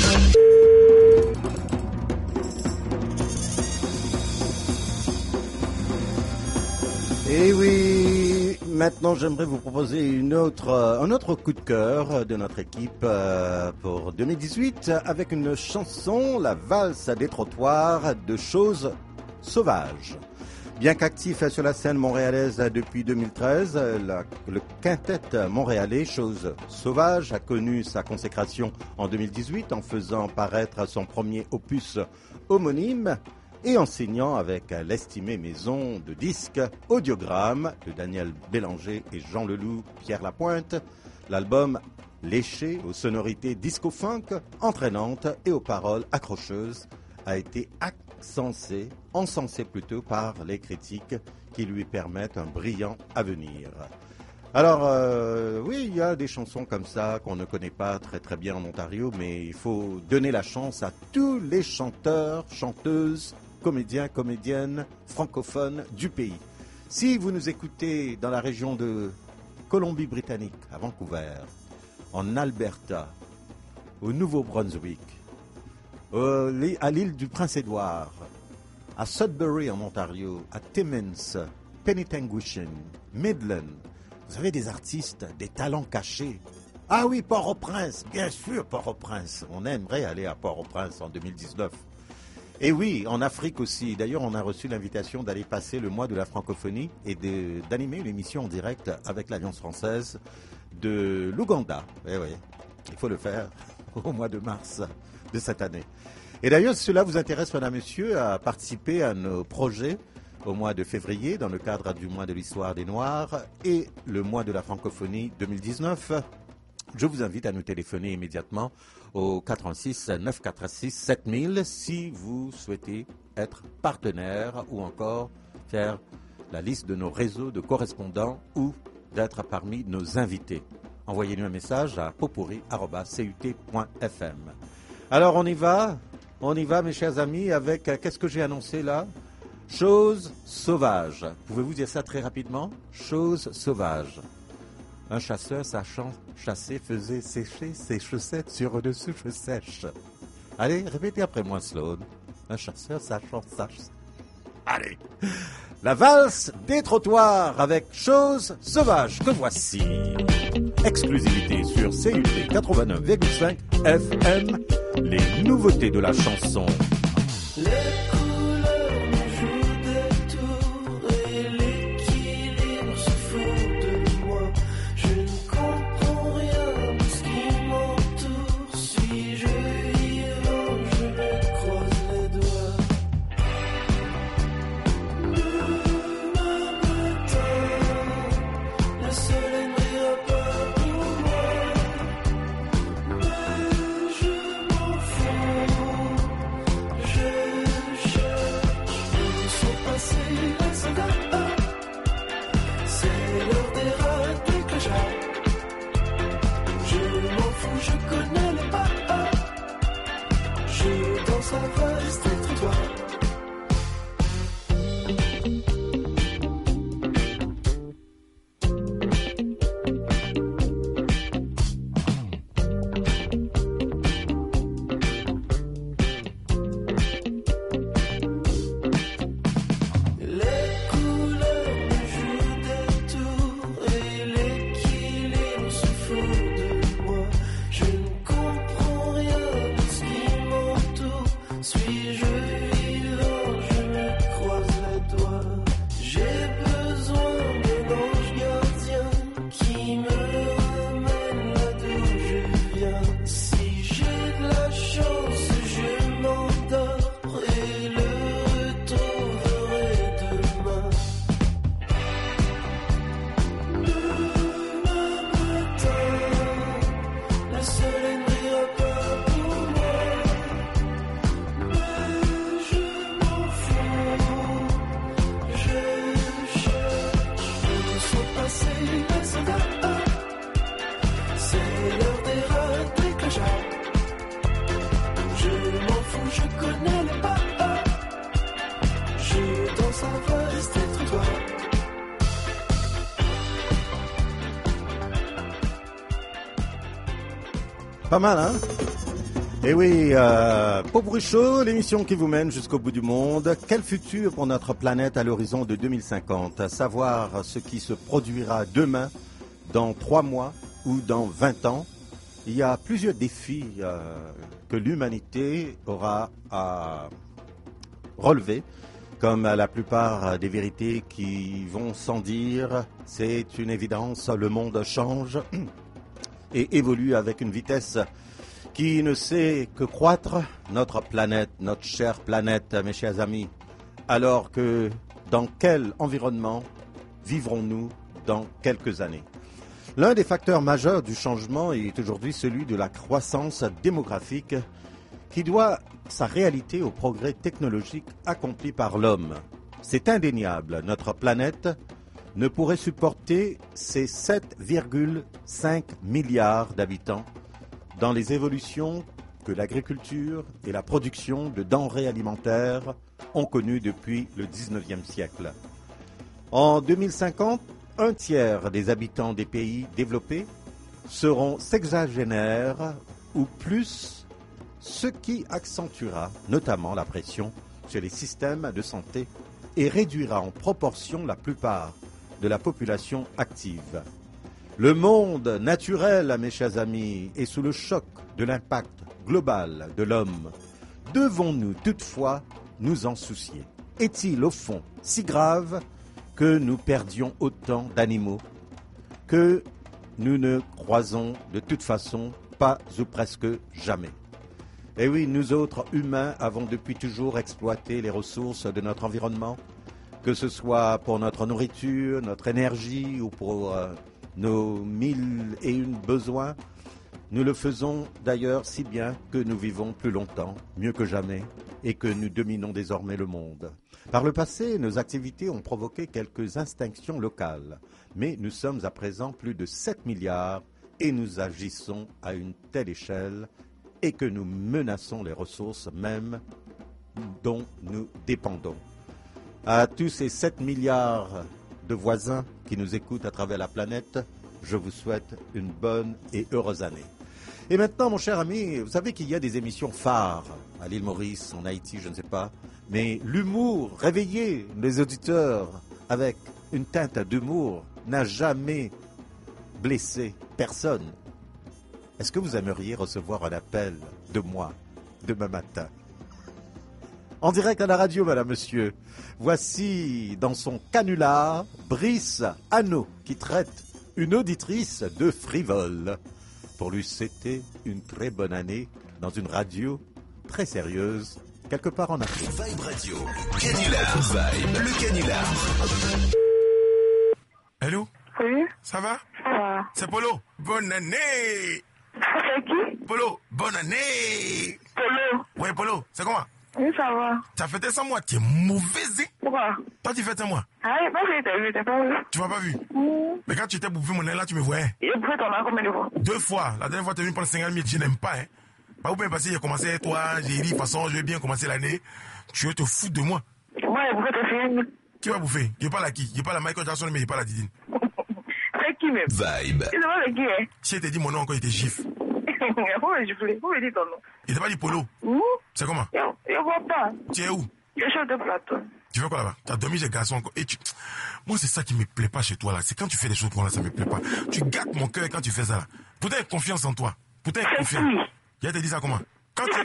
Et oui, maintenant j'aimerais vous proposer un autre coup de cœur de notre équipe pour 2018 avec une chanson, la valse des trottoirs de Choses Sauvages. Bien qu'actif sur la scène montréalaise depuis 2013, le quintet montréalais Choses Sauvages a connu sa consécration en 2018 en faisant paraître son premier opus homonyme et en signant avec l'estimée maison de disques Audiogramme de Daniel Bélanger et Jean Leloup, Pierre Lapointe, l'album léché aux sonorités disco-funk entraînantes et aux paroles accrocheuses a été encensé plutôt par les critiques qui lui permettent un brillant avenir. Alors, oui, il y a des chansons comme ça qu'on ne connaît pas très bien en Ontario, mais il faut donner la chance à tous les chanteurs, chanteuses, comédiens, comédiennes francophones du pays. Si vous nous écoutez dans la région de Colombie-Britannique, à Vancouver, en Alberta, au Nouveau-Brunswick, à l'île du Prince-Édouard, à Sudbury en Ontario, à Timmins, Penetanguishene, Midland, vous avez des artistes, des talents cachés. Ah oui, Port-au-Prince, bien sûr, Port-au-Prince. On aimerait aller à Port-au-Prince en 2019. Et oui, en Afrique aussi. D'ailleurs, on a reçu l'invitation d'aller passer le mois de la francophonie et d'animer une émission en direct avec l'Alliance française de l'Ouganda. Eh oui, il faut le faire au mois de mars de cette année. Et d'ailleurs, si cela vous intéresse, madame, monsieur, à participer à nos projets au mois de février dans le cadre du mois de l'histoire des Noirs et le mois de la francophonie 2019, je vous invite à nous téléphoner immédiatement au 86 946 7000 si vous souhaitez être partenaire ou encore faire la liste de nos réseaux de correspondants ou d'être parmi nos invités. Envoyez-nous un message à popuri@cut.fm. Alors on y va mes chers amis avec, qu'est-ce que j'ai annoncé là? Choses sauvages. Pouvez-vous dire ça très rapidement? Choses sauvages. Un chasseur, sachant chasser, faisait sécher ses chaussettes sur dessus cheveux sèches. Allez, répétez après moi, Sloan. Un chasseur, ça chasse. Allez. La valse des trottoirs avec Chose sauvage que voici. Exclusivité sur CUT 89,5 FM. Les nouveautés de la chanson. Pas mal, hein? Et oui, Pauvre Chaud, l'émission qui vous mène jusqu'au bout du monde. Quel futur pour notre planète à l'horizon de 2050? Savoir ce qui se produira demain, dans 3 mois ou dans 20 ans. Il y a plusieurs défis que l'humanité aura à relever, comme la plupart des vérités qui vont sans dire. C'est une évidence, le monde change et évolue avec une vitesse qui ne sait que croître. Notre planète, notre chère planète, mes chers amis. Alors que dans quel environnement vivrons-nous dans quelques années? L'un des facteurs majeurs du changement est aujourd'hui celui de la croissance démographique qui doit sa réalité au progrès technologique accompli par l'homme. C'est indéniable, notre planète ne pourrait supporter ces 7,5 milliards d'habitants dans les évolutions que l'agriculture et la production de denrées alimentaires ont connues depuis le 19e siècle. En 2050, un tiers des habitants des pays développés seront sexagénaires ou plus, ce qui accentuera notamment la pression sur les systèmes de santé et réduira en proportion la plupart de la population active. Le monde naturel, mes chers amis, est sous le choc de l'impact global de l'homme. Devons-nous toutefois nous en soucier? Est-il au fond si grave que nous perdions autant d'animaux que nous ne croisons de toute façon pas ou presque jamais? Et oui, nous autres humains avons depuis toujours exploité les ressources de notre environnement, que ce soit pour notre nourriture, notre énergie ou pour nos 1001 besoins. Nous le faisons d'ailleurs si bien que nous vivons plus longtemps, mieux que jamais, et que nous dominons désormais le monde. Par le passé, nos activités ont provoqué quelques extinctions locales, mais nous sommes à présent plus de 7 milliards et nous agissons à une telle échelle et que nous menaçons les ressources mêmes dont nous dépendons. À tous ces 7 milliards de voisins qui nous écoutent à travers la planète, je vous souhaite une bonne et heureuse année. Et maintenant, mon cher ami, vous savez qu'il y a des émissions phares à l'île Maurice, en Haïti, je ne sais pas. Mais l'humour, réveiller les auditeurs avec une teinte d'humour, n'a jamais blessé personne. Est-ce que vous aimeriez recevoir un appel de moi demain matin? En direct à la radio, madame, monsieur. Voici dans son canular Brice Hanot qui traite une auditrice de frivole. Pour lui, c'était une très bonne année dans une radio très sérieuse, quelque part en Afrique. Vibe Radio, le canular. Vibe, le canular. Hello? Oui? Ça va? Ça va. C'est Polo. Bonne année! C'est qui? Polo, bonne année! Polo. Ouais, Polo, c'est comment? Oui, ça va. T'as fêté sans moi, t'es mauvais, hein? Pourquoi? Toi, tu fêtes sans moi. Ah, j'ai pas vu, t'as pas vu. Tu m'as pas vu? Mais quand tu étais bouffé mon nez là, tu me voyais. Et bouffé ton nez combien de fois? 2 fois. La dernière fois, t'es venu prendre 50 000, je n'aime pas, hein. Pas où bien passé, j'ai commencé, toi, j'ai dit, de toute façon, je vais bien commencer l'année. Tu veux te foutre de moi. Ouais, j'ai bouffé ton 50 000. Qui va bouffer? Je parle à qui? Je parle à Michael Jackson, mais je parle à Didine. C'est qui même? Vibe. Tu sais pas de qui, hein? Si elle t'a dit mon nom encore, il était gifle. Pourquoi je voulais? Pourquoi il dit ton nom? Il t'a pas dit Polo? Où? C'est comment? Je vois pas. Tu es où? Je suis sur le plateau. Tu fais quoi là-bas? Tu as dormi chez garçon encore. Et tu... Moi, c'est ça qui me plaît pas chez toi là. C'est quand tu fais des choses comme là, ça me plaît pas. Tu gâtes mon cœur quand tu fais ça là. Pourtant, il y a confiance en toi. Pourtant, il y a confiance. Il te dit ça comment? Quand tu es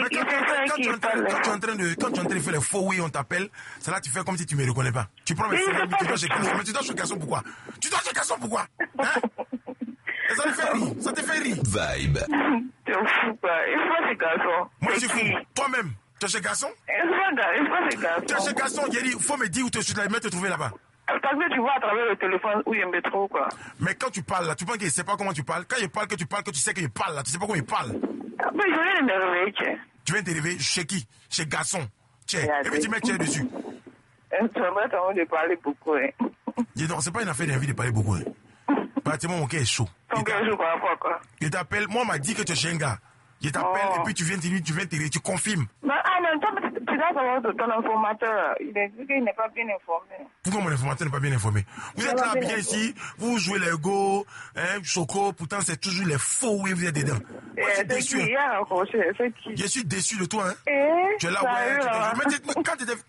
en train de faire les faux oui, on t'appelle, c'est là tu fais comme si tu me reconnais pas. Tu prends mes séries, tu dois chez garçon. Mais tu dois chez garçon pourquoi? Tu dois chez garçon pourquoi? Hein? Et ça te fait rire. Ça te fait rire. Vibe. T'es fou quoi. Il faut pas chez garçon. Moi, je suis fou. Toi-même, tu es chez garçon? Il faut pas chez garçon. Tu es chez garçon, il faut me dire où tu es te trouver là-bas. Parce que tu vois à travers le téléphone où il me trouve quoi. Mais quand tu parles là, tu penses qu'il ne sait pas comment tu parles? Quand il parle, que tu sais qu'il parle là, tu sais pas comment il parle. Mais je viens de me réveiller. Tu viens de te réveiller chez qui? Chez garçon. Tiens, et puis tu mets tiens dessus. Tu as envie de parler beaucoup. Dis donc, c'est pas une affaire d'envie de parler beaucoup. Pratiquement, mon cœur est chaud. Ton cœur est chaud par rapport à quoi? Je t'appelle, moi on m'a dit que tu es chez un gars. Je t'appelle et puis tu viens tu confirmes. Mais en même temps, tu dois savoir de ton informateur. Il a dit qu'il n'est pas bien informé. Pourquoi mon informateur n'est pas bien informé? Vous êtes là bien ici, vous jouez les go, Choco, pourtant c'est toujours les faux oui, vous êtes dedans. Moi je suis déçu. Je suis déçu de toi, hein. Tu es là, ouais, mais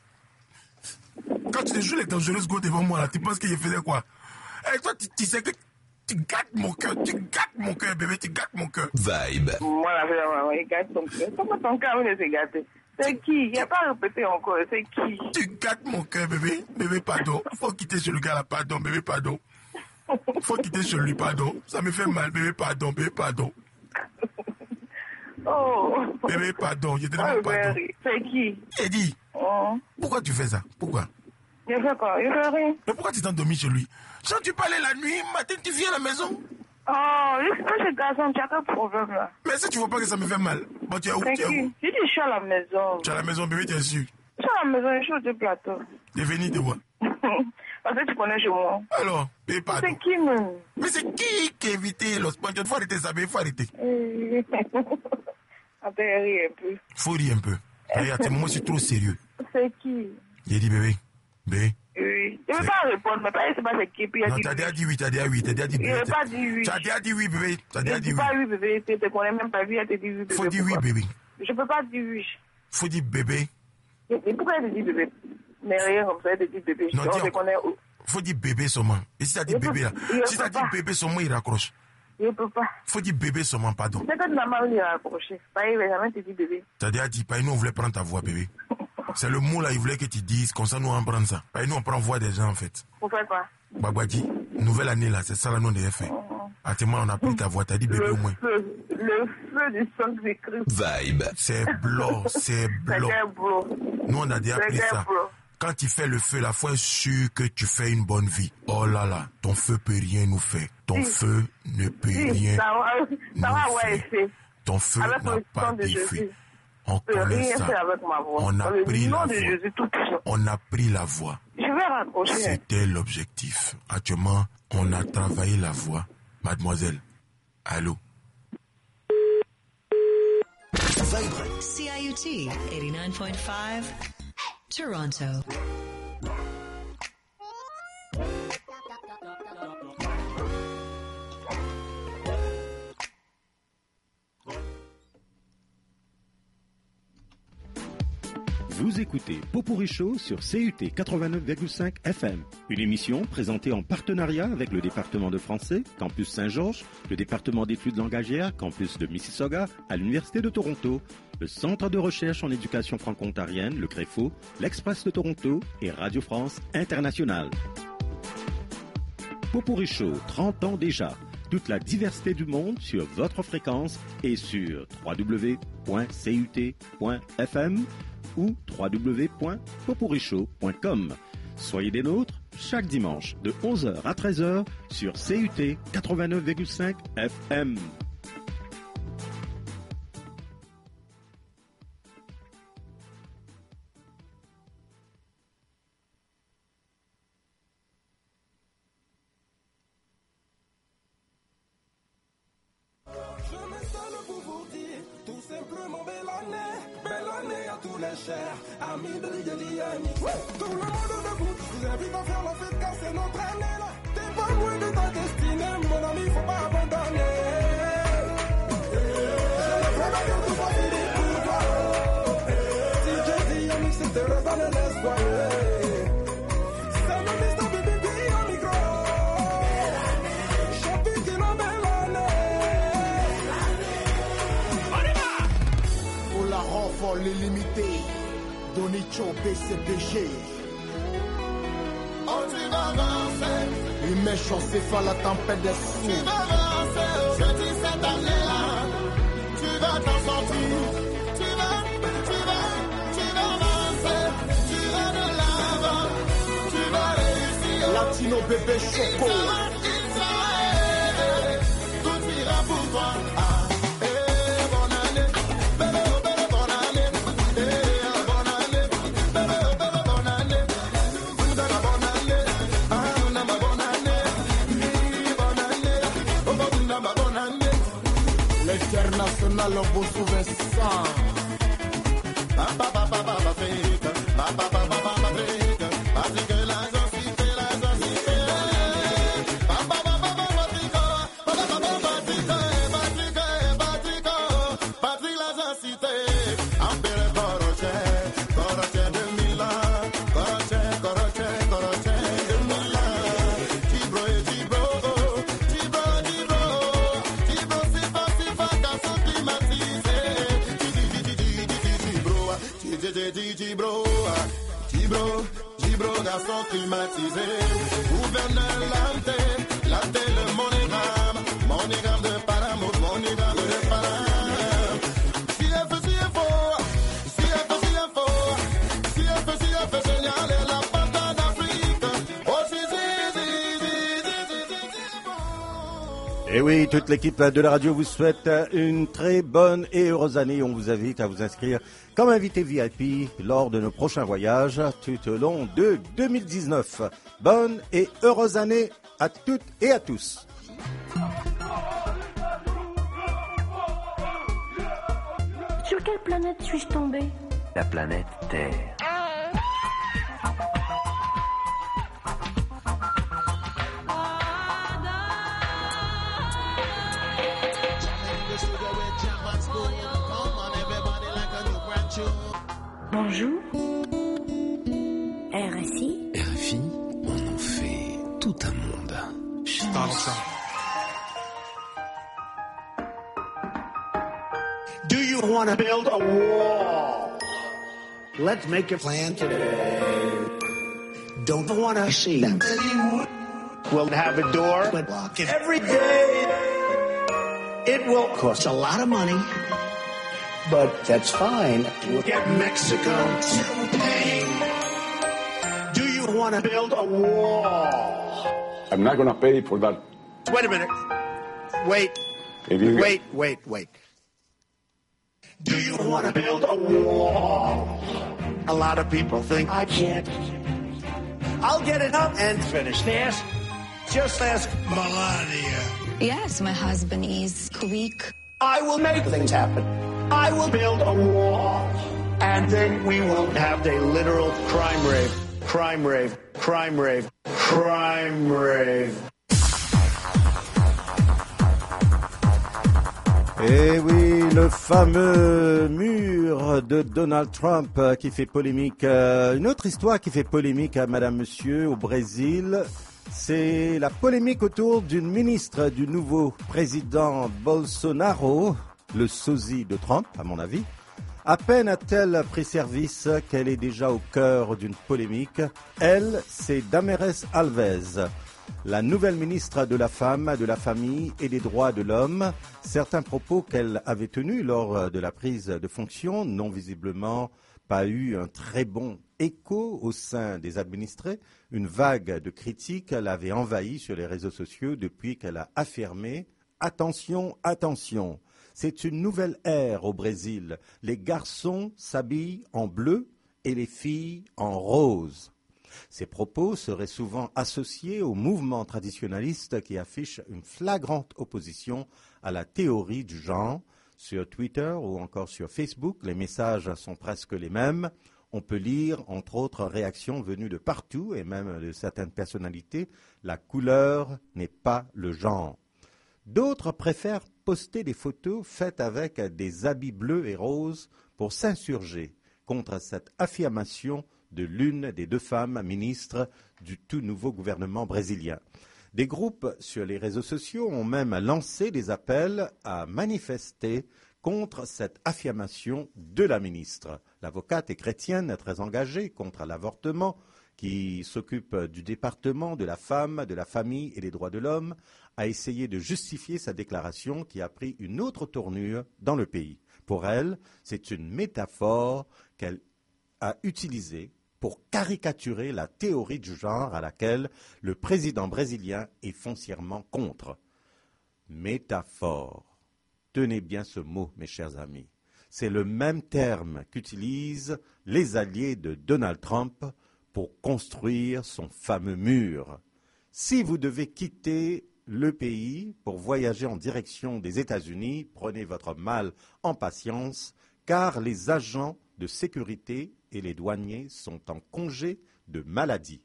quand tu te joues les dangereuses go devant moi là, tu penses que je faisais quoi? Et toi tu sais que tu gâtes mon cœur, bébé, tu gâtes mon cœur. Vibe. Moi, il gâte ton cœur. Comment ton cœur veut se gâter? C'est qui? Il n'y a pas à répéter encore. C'est qui? Tu gâtes mon cœur, bébé. Bébé, pardon. Faut quitter ce gars là, pardon, bébé, pardon. Faut quitter chez lui, pardon. Ça me fait mal, bébé, pardon, bébé, pardon. Oh. Bébé, pardon, je te demande pardon. C'est qui? Eddie. Pourquoi tu fais ça? Pourquoi? Je fais quoi? Je fais rien. Mais pourquoi tu t'es endormi chez lui? Quand tu parlais la nuit, matin, tu viens à la maison. Oh, je suis chez garçon, tu as quel problème là? Mais si tu vois pas que ça me fait mal. Bon, tu es où? C'est qui? Je dis, je suis à la maison. Tu es à la maison, bébé, tu es sûr? Je suis à la maison, je suis au plateau. Tu es venu de voir. Parce que tu connais chez moi. Alors, bébé, pardon. C'est qui, même? Mais c'est qui a évité l'ospan? Il faut arrêter ça, bébé, il faut arrêter. Attends, rire un peu. Faut rire un peu. Regarde, moi, je suis trop sérieux. C'est qui? J'ai dit, bébé. Bébé. Oui. Je ne veux pas répondre, mais pas c'est pas c'est qui. Puis non, t'as déjà dit oui, t'as déjà dit oui, t'as déjà dit bébé. Je n'ai pas dit oui. T'as déjà dit oui, bébé. T'as déjà dit oui. pas oui, bébé. Tu ne connais même pas, elle te dit oui, bébé. Faut dire oui, bébé. Je ne peux pas dire oui. Faut dire bébé. Et pourquoi elle te dit bébé? Mais rien comme ça, elle te dit bébé. Non, on te connaît où? Faut dire bébé seulement. Et si t'as dit bébé là, si t'as dit bébé seulement, il raccroche. Je ne peux pas. Faut dire bébé seulement, pardon. C'est que tu n'as pas voulu raccrocher. Il va jamais te dire bébé. T'as déjà dit, nous on voulait prendre ta voix, bébé. C'est le mot là, il voulait que tu dises, comme ça nous on prend ça. Nous on prend voix des gens en fait. Pour faire quoi? Bagwadi, nouvelle année là, c'est ça là nous on devait faire. Actuellement on a pris ta voix, t'as dit bébé au moins. Le feu du sang du Christ. Vibe. C'est blanc, c'est blanc. Nous on a déjà pris ça. Quand tu fais le feu, la foi est sûre que tu fais une bonne vie. Oh là là, ton feu peut rien nous faire. Ton feu ne peut rien nous faire. Ton feu n'a pas d'effet. On connaît ça. On a pris la voix. On a pris la voix. Je vais raccrocher. C'était l'objectif. Actuellement, on a travaillé la voix. Mademoiselle, allô? CIUT 89.5 Toronto. Vous écoutez Popurrí Show sur CUT 89,5 FM. Une émission présentée en partenariat avec le département de français, Campus Saint-Georges, le département d'études langagières, Campus de Mississauga, à l'Université de Toronto, le Centre de recherche en éducation franco-ontarienne, le CREFO, l'Express de Toronto et Radio France Internationale. Popurrí Show, 30 ans déjà. Toute la diversité du monde sur votre fréquence et sur www.cut.fm ou www.popurrishow.com. Soyez des nôtres chaque dimanche de 11h à 13h sur CUT 89,5 FM. Amis de Ligeliani, tout le monde debout, vous invite à faire la fête car c'est notre année là. T'es pas loin de ta destinée, mon ami, faut pas abandonner. J'ai le frère de tout va finir pour toi. Si je dis ami, c'est te redonner l'espoir. C'est le Mr. BBB au micro. Chapitre qui n'a belle année. On y va! Pour la renfort illimité. Donicho PCPG. Oh, tu vas avancer. Les méchants s'effondrent la tempête des sous. Tu vas avancer. Je dis cette année-là, tu vas t'en sortir. Tu vas avancer. Tu vas de l'avant. Tu vas réussir. Latino bébé choco. Tout ira pour toi. International au beau sous-versant. Gibro, garçon climatisé, gouverneur lanté, le monogramme de Panama, monogramme de Panama. Si elle fait signaler la patate d'Afrique. Oh, Et oui, toute l'équipe de la radio vous souhaite une très bonne et heureuse année. On vous invite à vous inscrire comme invité VIP lors de nos prochains voyages tout au long de 2019. Bonne et heureuse année à toutes et à tous. Sur quelle planète suis-je tombé? La planète Terre. Bonjour. RFI. RFI, on en fait tout un monde. Do you want to build a wall? Let's make a plan today. Don't want to see them. We'll have a door, but every day it will cost a lot of money. But that's fine. We'll get Mexico to pay. Do you want to build a wall? I'm not going to pay for that. Wait a minute. Wait. Wait. Do you want to build a wall? A lot of people think I can't. I'll get it up and finished. Just ask Melania. Yes, my husband is quick. I will make things happen. I will build a wall. And then we will have a literal crime rave. Crime rave. Crime rave. Crime rave. Et oui, le fameux mur de Donald Trump qui fait polémique. Une autre histoire qui fait polémique à Madame Monsieur au Brésil, c'est la polémique autour d'une ministre du nouveau président Bolsonaro, le sosie de Trump à mon avis. À peine a-t-elle pris service qu'elle est déjà au cœur d'une polémique. Elle, c'est Damares Alves, la nouvelle ministre de la Femme, de la Famille et des Droits de l'Homme. Certains propos qu'elle avait tenus lors de la prise de fonction n'ont visiblement pas eu un très bon écho au sein des administrés. Une vague de critiques l'avait envahie sur les réseaux sociaux depuis qu'elle a affirmé « Attention, attention !» C'est une nouvelle ère au Brésil. Les garçons s'habillent en bleu et les filles en rose. Ces propos seraient souvent associés au mouvement traditionnaliste qui affiche une flagrante opposition à la théorie du genre. Sur Twitter ou encore sur Facebook, les messages sont presque les mêmes. On peut lire, entre autres réactions venues de partout et même de certaines personnalités, la couleur n'est pas le genre. D'autres préfèrent poster des photos faites avec des habits bleus et roses pour s'insurger contre cette affirmation de l'une des deux femmes ministres du tout nouveau gouvernement brésilien. Des groupes sur les réseaux sociaux ont même lancé des appels à manifester contre cette affirmation de la ministre. L'avocate est chrétienne très engagée contre l'avortement, qui s'occupe du département de la femme, de la famille et des droits de l'homme, a essayé de justifier sa déclaration qui a pris une autre tournure dans le pays. Pour elle, c'est une métaphore qu'elle a utilisée pour caricaturer la théorie du genre à laquelle le président brésilien est foncièrement contre. Métaphore. Tenez bien ce mot, mes chers amis. C'est le même terme qu'utilisent les alliés de Donald Trump pour construire son fameux mur. Si vous devez quitter le pays pour voyager en direction des États-Unis, prenez votre mal en patience, car les agents de sécurité et les douaniers sont en congé de maladie.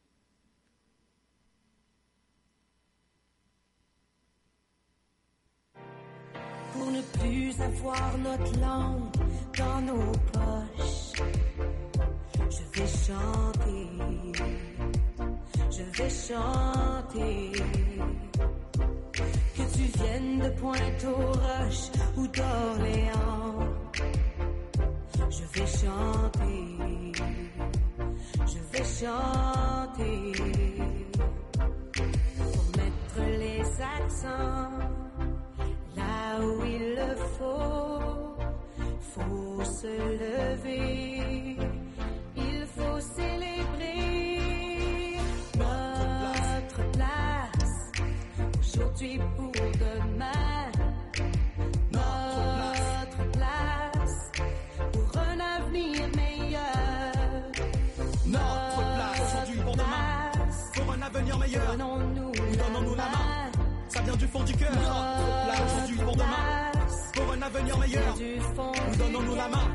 Pour ne plus avoir notre langue dans nos poches, je vais chanter, je vais chanter. Que tu viennes de Pointe-aux-Roches ou d'Orléans, je vais chanter, je vais chanter. Pour mettre les accents là où il le faut se lever, il faut célébrer notre place, aujourd'hui pour demain, notre place pour un avenir meilleur, notre place aujourd'hui pour demain, pour un avenir meilleur, donnons-nous la main, ça vient du fond du cœur, notre place aujourd'hui pour demain, pour un avenir meilleur, donnons-nous la main.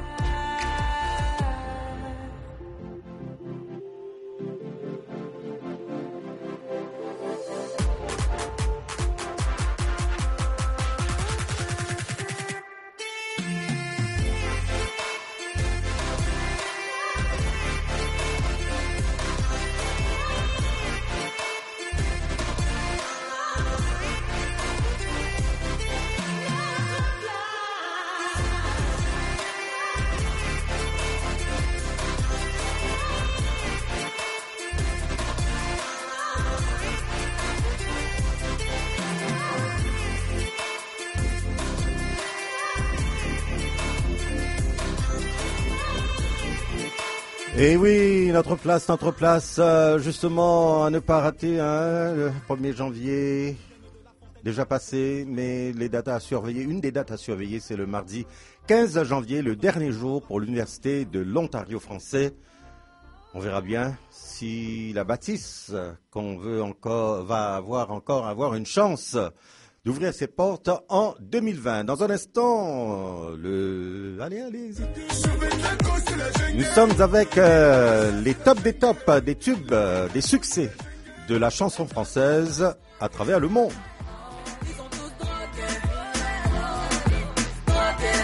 Et oui, notre place, justement, à ne pas rater, le 1er janvier, déjà passé, mais les dates à surveiller, une des dates à surveiller, c'est le mardi 15 janvier, le dernier jour pour l'Université de l'Ontario français. On verra bien si la bâtisse qu'on veut encore, va avoir une chance d'ouvrir ses portes en 2020. Dans un instant, allez. Nous sommes avec les tops des tops, des tubes, des succès de la chanson française à travers le monde. Drogué,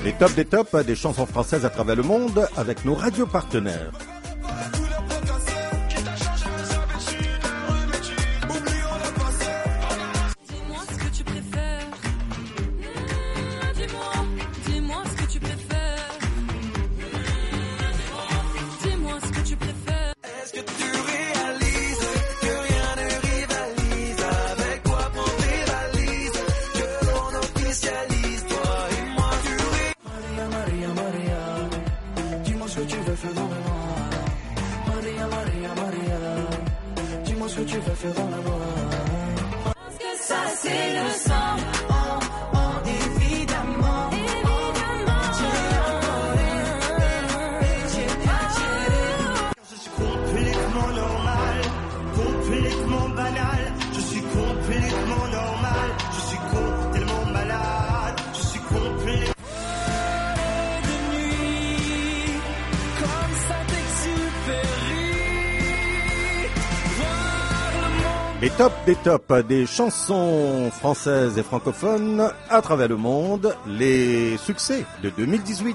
Les tops des tops des chansons françaises à travers le monde avec nos radios partenaires. Dis-moi ce que tu préfères. Dis-moi ce que tu préfères. Dis-moi ce que tu préfères. Est-ce que tu réalises que rien ne rivalise avec quoi pour tes valises, que l'on officialise toi et moi tu Maria, Maria, Maria, dis-moi ce que tu veux faire dans la noix. Maria, Maria, Maria, dis-moi ce que tu veux faire dans la noix. Parce que ça c'est le sang, évidemment. Je suis complètement normal, complètement banal. Je suis complètement normal, je suis tellement malade. Je suis complètement de nuit, comme Saint-Exupéry. Voir le monde. Les tops des tops des chansons françaises et francophones à travers le monde, les succès de 2018.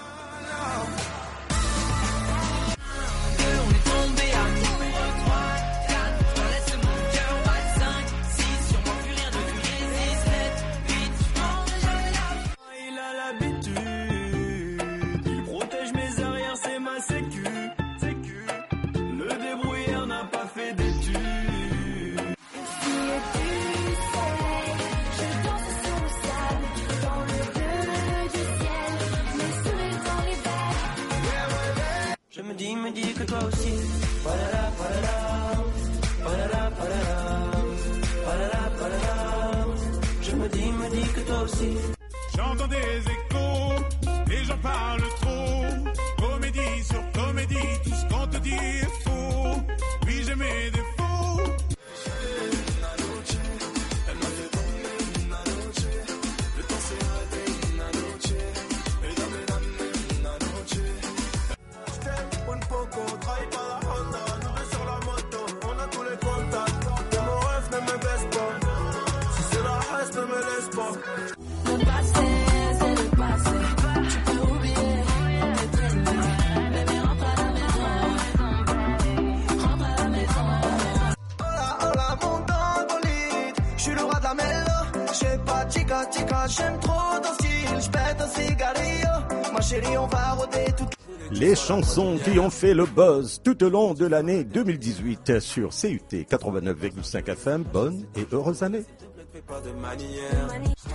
On est tombé à 3, 4, laisse mon cœur battre 5, 6, sur moi plus rien ne résiste, 7, 8, il a l'habitude, il protège mes arrières, c'est ma sécu, le débrouillard n'a pas fait d'études. Je danse sur le sable, dans le bleu du ciel, mes sourires dans les verres. Je me dis que toi aussi. Palala, palala, palala, palala, palala, palala. Je me dis que toi aussi. J'entends des échos, les gens parlent trop. Comédie sur comédie, tout ce qu'on te dit est faux. Oui, j'ai mes défauts. Un poco, travaille pas la Honda, nous deux sur la moto, on a tous les contacts. Que mon rêve ne me baisse pas, si c'est la haine, ne me laisse pas. Le passé, c'est le passé, tu peux oublier, t'es traîné. Bébé, rentre à la maison, rentre à la maison. Hola, hola, mon bolide, je suis le roi de la mélo. J'ai pas chica, chica, j'aime trop ton style, j'pète un cigarillo. Ma chérie, on va rôder toute. Les chansons qui ont fait le buzz tout au long de l'année 2018 sur CUT 89,5 FM. Bonne et heureuse année. Pas de manière.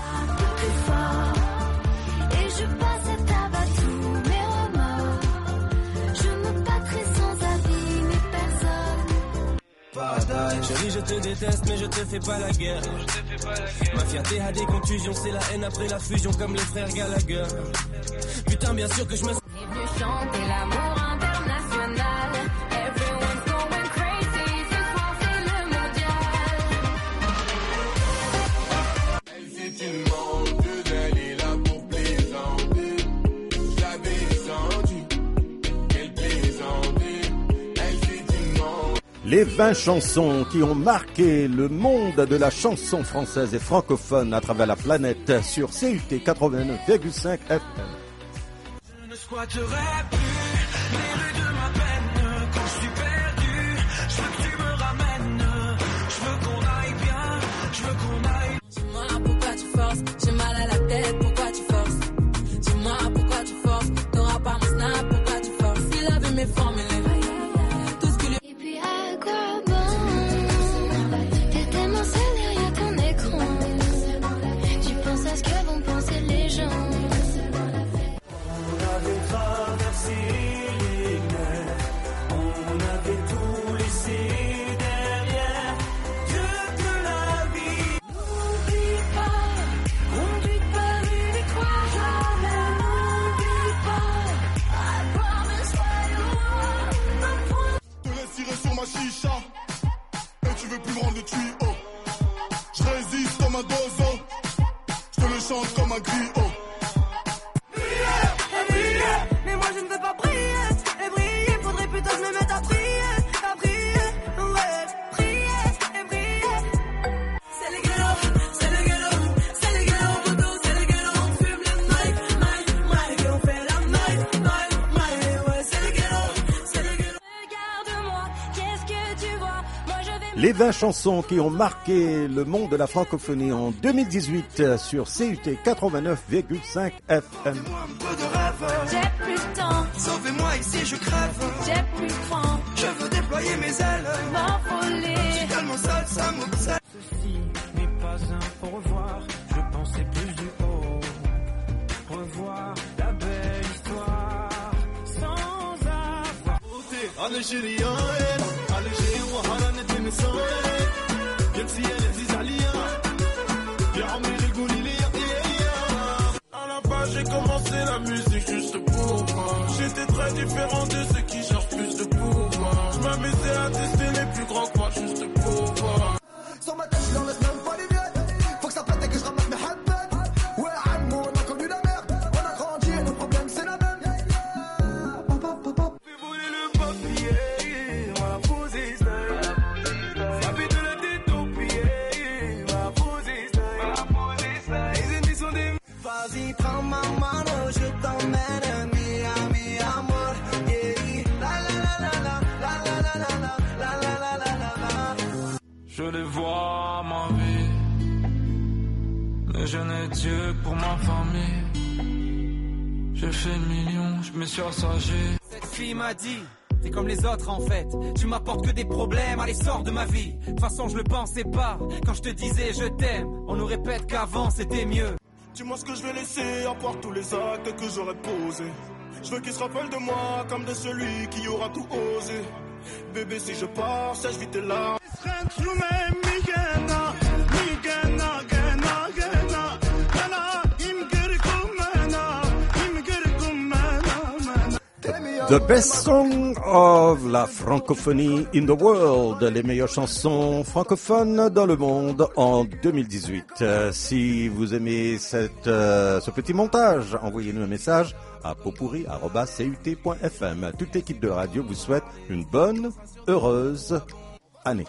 Et je passe à tabac tous mes remords. Je me battrai sans avis ni personne. Chérie, je te déteste, mais je te fais pas la guerre. Ma fierté a des contusions, c'est la haine après la fusion, comme les frères Gallagher. Putain, bien sûr que je me. Venu chanter l'amour international. Everyone's going crazy. Ce soir c'est le mondial. Elle c'est une menteuse, elle est là pour plaisanter. Je l'avais senti, qu'elle plaisantait. Elle c'est une menteuse. Les 20 chansons qui ont marqué le monde de la chanson française et francophone à travers la planète sur CUT 89,5 FM. Je ne squatterai plus les rues de ma peine quand je suis perdu. Je veux que tu me ramènes. Je veux qu'on aille bien. Je veux qu'on aille. Dis-moi pourquoi tu forces. J'ai mal à la tête, pourquoi tu forces. Dis-moi pourquoi tu forces. T'auras pas mon snap, pourquoi tu forces. Il avait mes formules. Tout ce que lui. Et puis à quoi bon? T'es tellement seul derrière ton écran. Tu penses à ce que vont penser les gens. On avait traversé les mers, on avait tout laissé derrière. Dieu de la vie. N'oublie pas, conduite par une étoile. Jamais n'oublie pas. I promise Te laisse tirer sur ma chicha. Et tu veux plus prendre le tuyau. Je résiste comme un dozo. Je te le chante comme un griot. Mais moi je ne veux pas briller. Et briller, faudrait plutôt que je me mette à prier. Ouais, prier et briller. C'est les ghettos, c'est les ghettos, c'est les ghettos, poteaux, c'est les ghettos. On fume le mic, Les 20 chansons qui ont marqué le monde de la francophonie en 2018 sur CUT 89,5 FM. J'ai plus de temps. Sauvez-moi ici, je crève. J'ai plus de cran. Je veux déployer mes ailes. M'envoler. Je suis tellement seul, ça m'obsède. Ceci n'est pas un au revoir. Je pensais plus du haut. Revoir la belle histoire sans avoir. À la base, j'ai commencé la musique juste pour moi. J'étais très différent de ceux qui cherchent plus de pouvoir. Je m'amusais à tester les plus grands croix juste pour voir. Sur ma tête, je leur laisse même pas les miettes. Faut que ça pète et que je ramasse mes headbeds. Ouais, Anne, on a connu la merde. On a grandi et nos problèmes, c'est la même. Fais voler le papier, on va poser ça. Ça fait de la tête au pied, on va poser ça. Les ennemis sont des... Vas-y, prends ma mano, je t'emmène, mi amor. Yeah, la la la la la la la la la la la la la. Je les vois ma vie, mais je n'ai Dieu que pour ma famille. J'ai fait millions, je me suis assagé. Cette fille m'a dit, t'es comme les autres en fait. Tu m'apportes que des problèmes, allez sors de ma vie. De toute façon je le pensais pas, quand je te disais je t'aime. On nous répète qu'avant c'était mieux. Dis-moi ce que je vais laisser, à part tous les actes que j'aurais posés. Je veux qu'ils se rappellent de moi comme de celui qui aura tout osé. Bébé, si je pars, sèche vite tes larmes. The best song of la francophonie in the world, les meilleures chansons francophones dans le monde en 2018. Si vous aimez ce petit montage, envoyez-nous un message à popurri@cut.fm. Toute l'équipe de radio vous souhaite une bonne, heureuse année.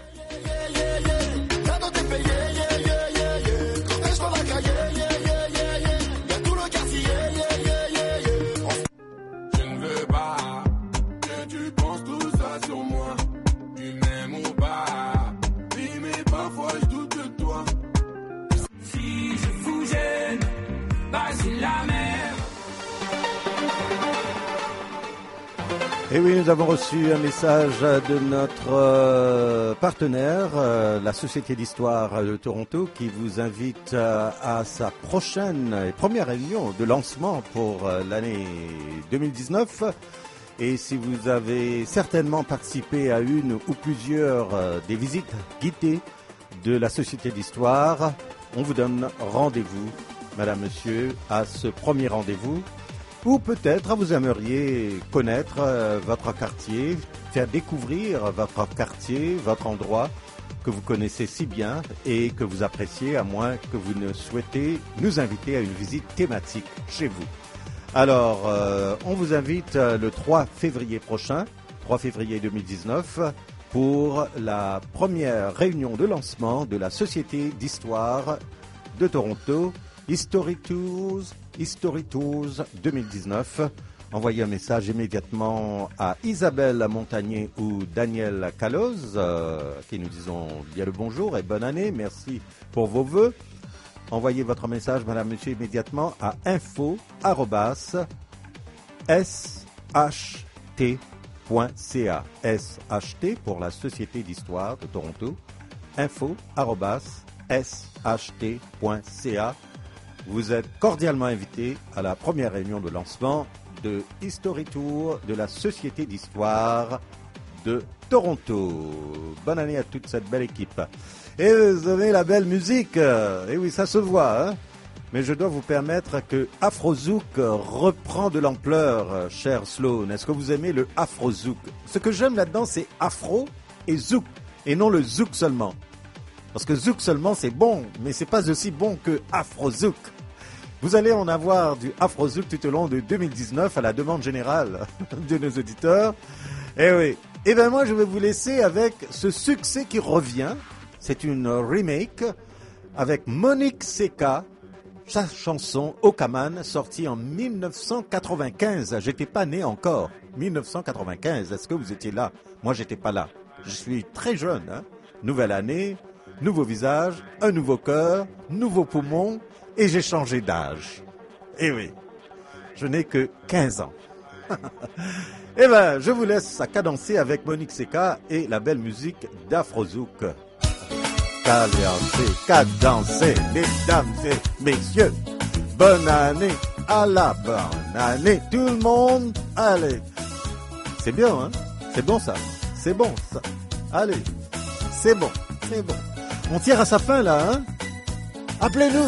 Et oui, nous avons reçu un message de notre partenaire, la Société d'Histoire de Toronto, qui vous invite à sa prochaine et première réunion de lancement pour l'année 2019. Et si vous avez certainement participé à une ou plusieurs des visites guidées de la Société d'Histoire, on vous donne rendez-vous, madame, monsieur, à ce premier rendez-vous. Ou peut-être vous aimeriez connaître votre quartier, faire découvrir votre quartier, votre endroit que vous connaissez si bien et que vous appréciez, à moins que vous ne souhaitez nous inviter à une visite thématique chez vous. Alors, on vous invite le 3 février prochain, 3 février 2019, pour la première réunion de lancement de la Société d'Histoire de Toronto, History Tours 2019. Envoyez un message immédiatement à Isabelle Montagnier ou Daniel Caloz, qui nous disons bien le bonjour et bonne année. Merci pour vos vœux. Envoyez votre message, madame, monsieur, immédiatement à info@sht.ca. SHT pour la Société d'Histoire de Toronto. info@sht.ca. Vous êtes cordialement invité à la première réunion de lancement de History Tour de la Société d'Histoire de Toronto. Bonne année à toute cette belle équipe. Et vous avez la belle musique. Et oui, ça se voit, hein. Mais je dois vous permettre que Afrozouk reprend de l'ampleur, cher Sloan. Est-ce que vous aimez le Afrozouk? Ce que j'aime là-dedans, c'est Afro et Zouk, et non le Zouk seulement. Parce que Zouk seulement, c'est bon, mais c'est pas aussi bon que Afrozouk. Vous allez en avoir du Afrozouk tout au long de 2019 à la demande générale de nos auditeurs. Eh oui. Eh bien moi, je vais vous laisser avec ce succès qui revient. C'est une remake avec Monique Seka, sa chanson Okaman, sortie en 1995. J'étais pas né encore. 1995, est-ce que vous étiez là? Moi, j'étais pas là. Je suis très jeune, hein. nouvelle année, nouveau visage, un nouveau cœur, nouveau poumon, et j'ai changé d'âge. Eh oui, je n'ai que 15 ans. Eh ben, je vous laisse à cadencer avec Monique Seka et la belle musique d'Afrozouk. Cadencer, mesdames et messieurs. Bonne année, à la bonne année, tout le monde. Allez, c'est bien, hein? C'est bon ça, c'est bon ça. Allez, c'est bon, c'est bon. On tire à sa fin là, hein? Appelez-nous.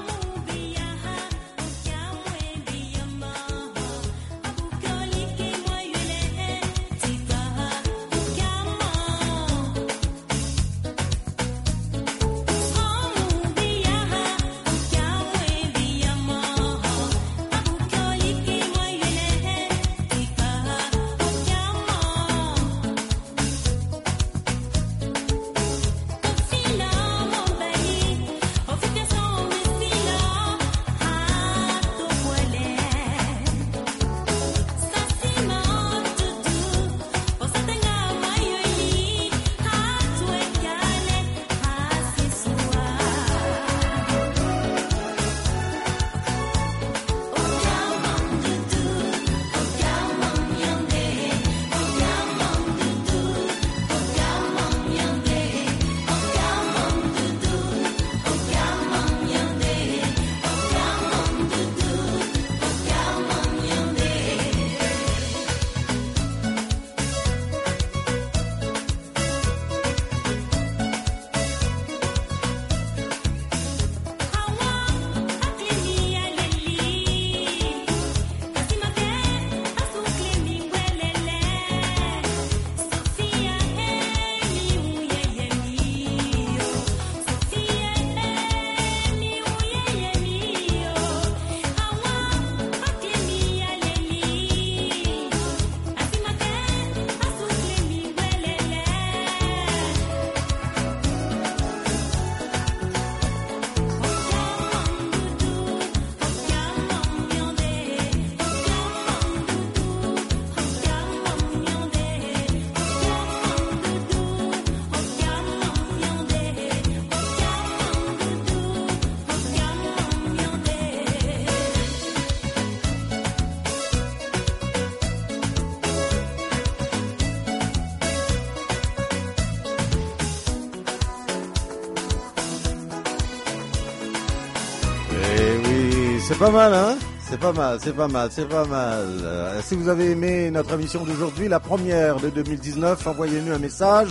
C'est pas mal, hein? C'est pas mal, c'est pas mal, c'est pas mal. Si vous avez aimé notre émission d'aujourd'hui, la première de 2019, envoyez-nous un message.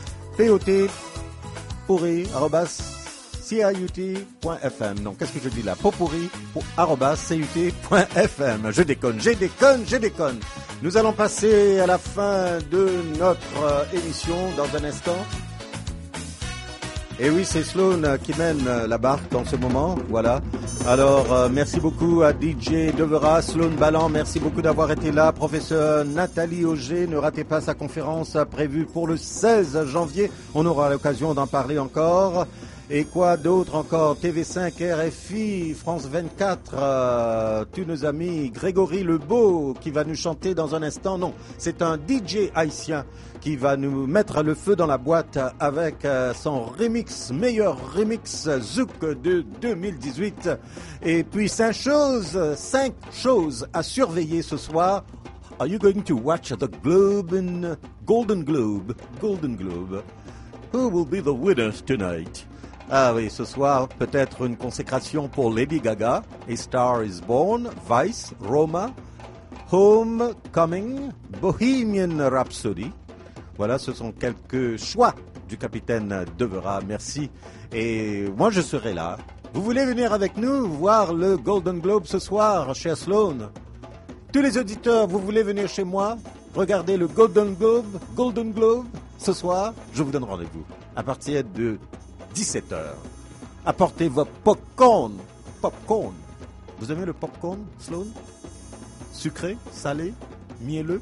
potpourri@ciut.fm. Donc, qu'est-ce que je dis là? potpourri@ciut.fm. Je déconne. Nous allons passer à la fin de notre émission dans un instant. Et oui, c'est Sloan qui mène la barque en ce moment, voilà. Alors, merci beaucoup à DJ Devera, Sloan Ballan, merci beaucoup d'avoir été là. Professeur Nathalie Auger, ne ratez pas sa conférence prévue pour le 16 janvier. On aura l'occasion d'en parler encore. Et quoi d'autre encore? TV5, RFI, France 24, tous nos amis, Grégory Lebeau qui va nous chanter dans un instant. Non, c'est un DJ haïtien qui va nous mettre le feu dans la boîte avec son remix, meilleur remix Zouk de 2018. Et puis 5 choses à surveiller ce soir. Are you going to watch the Golden Globe? Who will be the winners tonight? Ah oui, ce soir, peut-être une consécration pour Lady Gaga, A Star is Born, Vice, Roma, Homecoming, Bohemian Rhapsody. Voilà, ce sont quelques choix du capitaine Devera, merci. Et moi, je serai là. Vous voulez venir avec nous voir le Golden Globe ce soir, cher Sloan? Tous les auditeurs, vous voulez venir chez moi, regarder le Golden Globe, ce soir? Je vous donne rendez-vous à partir de 17h. Apportez vos popcorn. Vous aimez le popcorn, Sloan? Sucré, salé, mielleux?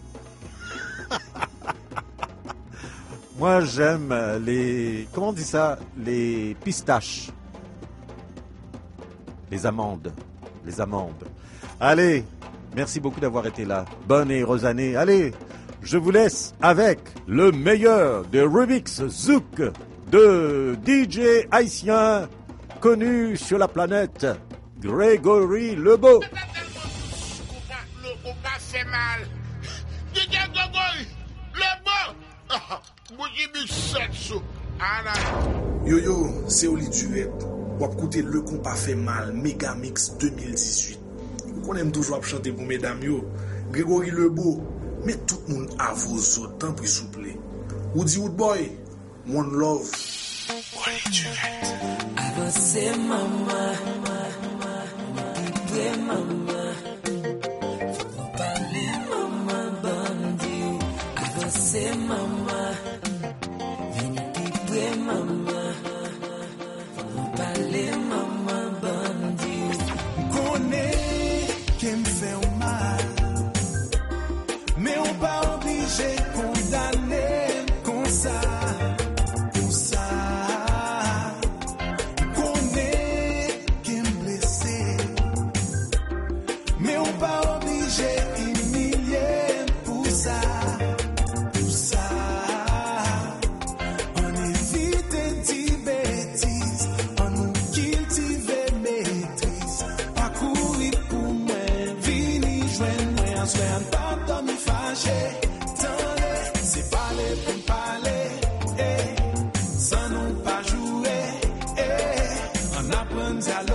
Moi, j'aime comment on dit ça? Les pistaches. Les amandes. Allez, merci beaucoup d'avoir été là. Bonne et heureuse année. Allez, je vous laisse avec le meilleur de Rubik's Zouk de DJ haïtien connu sur la planète, Grégory Lebeau. Le pas fait mal. DJ Grégory Lebeau. Yo yo, c'est Oli Duet. Ou écouter Le Compas fait mal, Megamix 2018. Vous connaissez toujours chanter pour mesdames yo. Grégory Lebeau, mais tout le monde a vos autres pour s'il vous plaît. Woody Woodboy, One Love. Oli Duet. Você mama, vem mama, vou parler mama bandido. Você mama, vem mama, vou parler mama bandido. Connais quem me fait o mal, mais on pas obligé condamner comme ça. C'est parler pour parler, sans nous pas jouer, on apprend dialogue.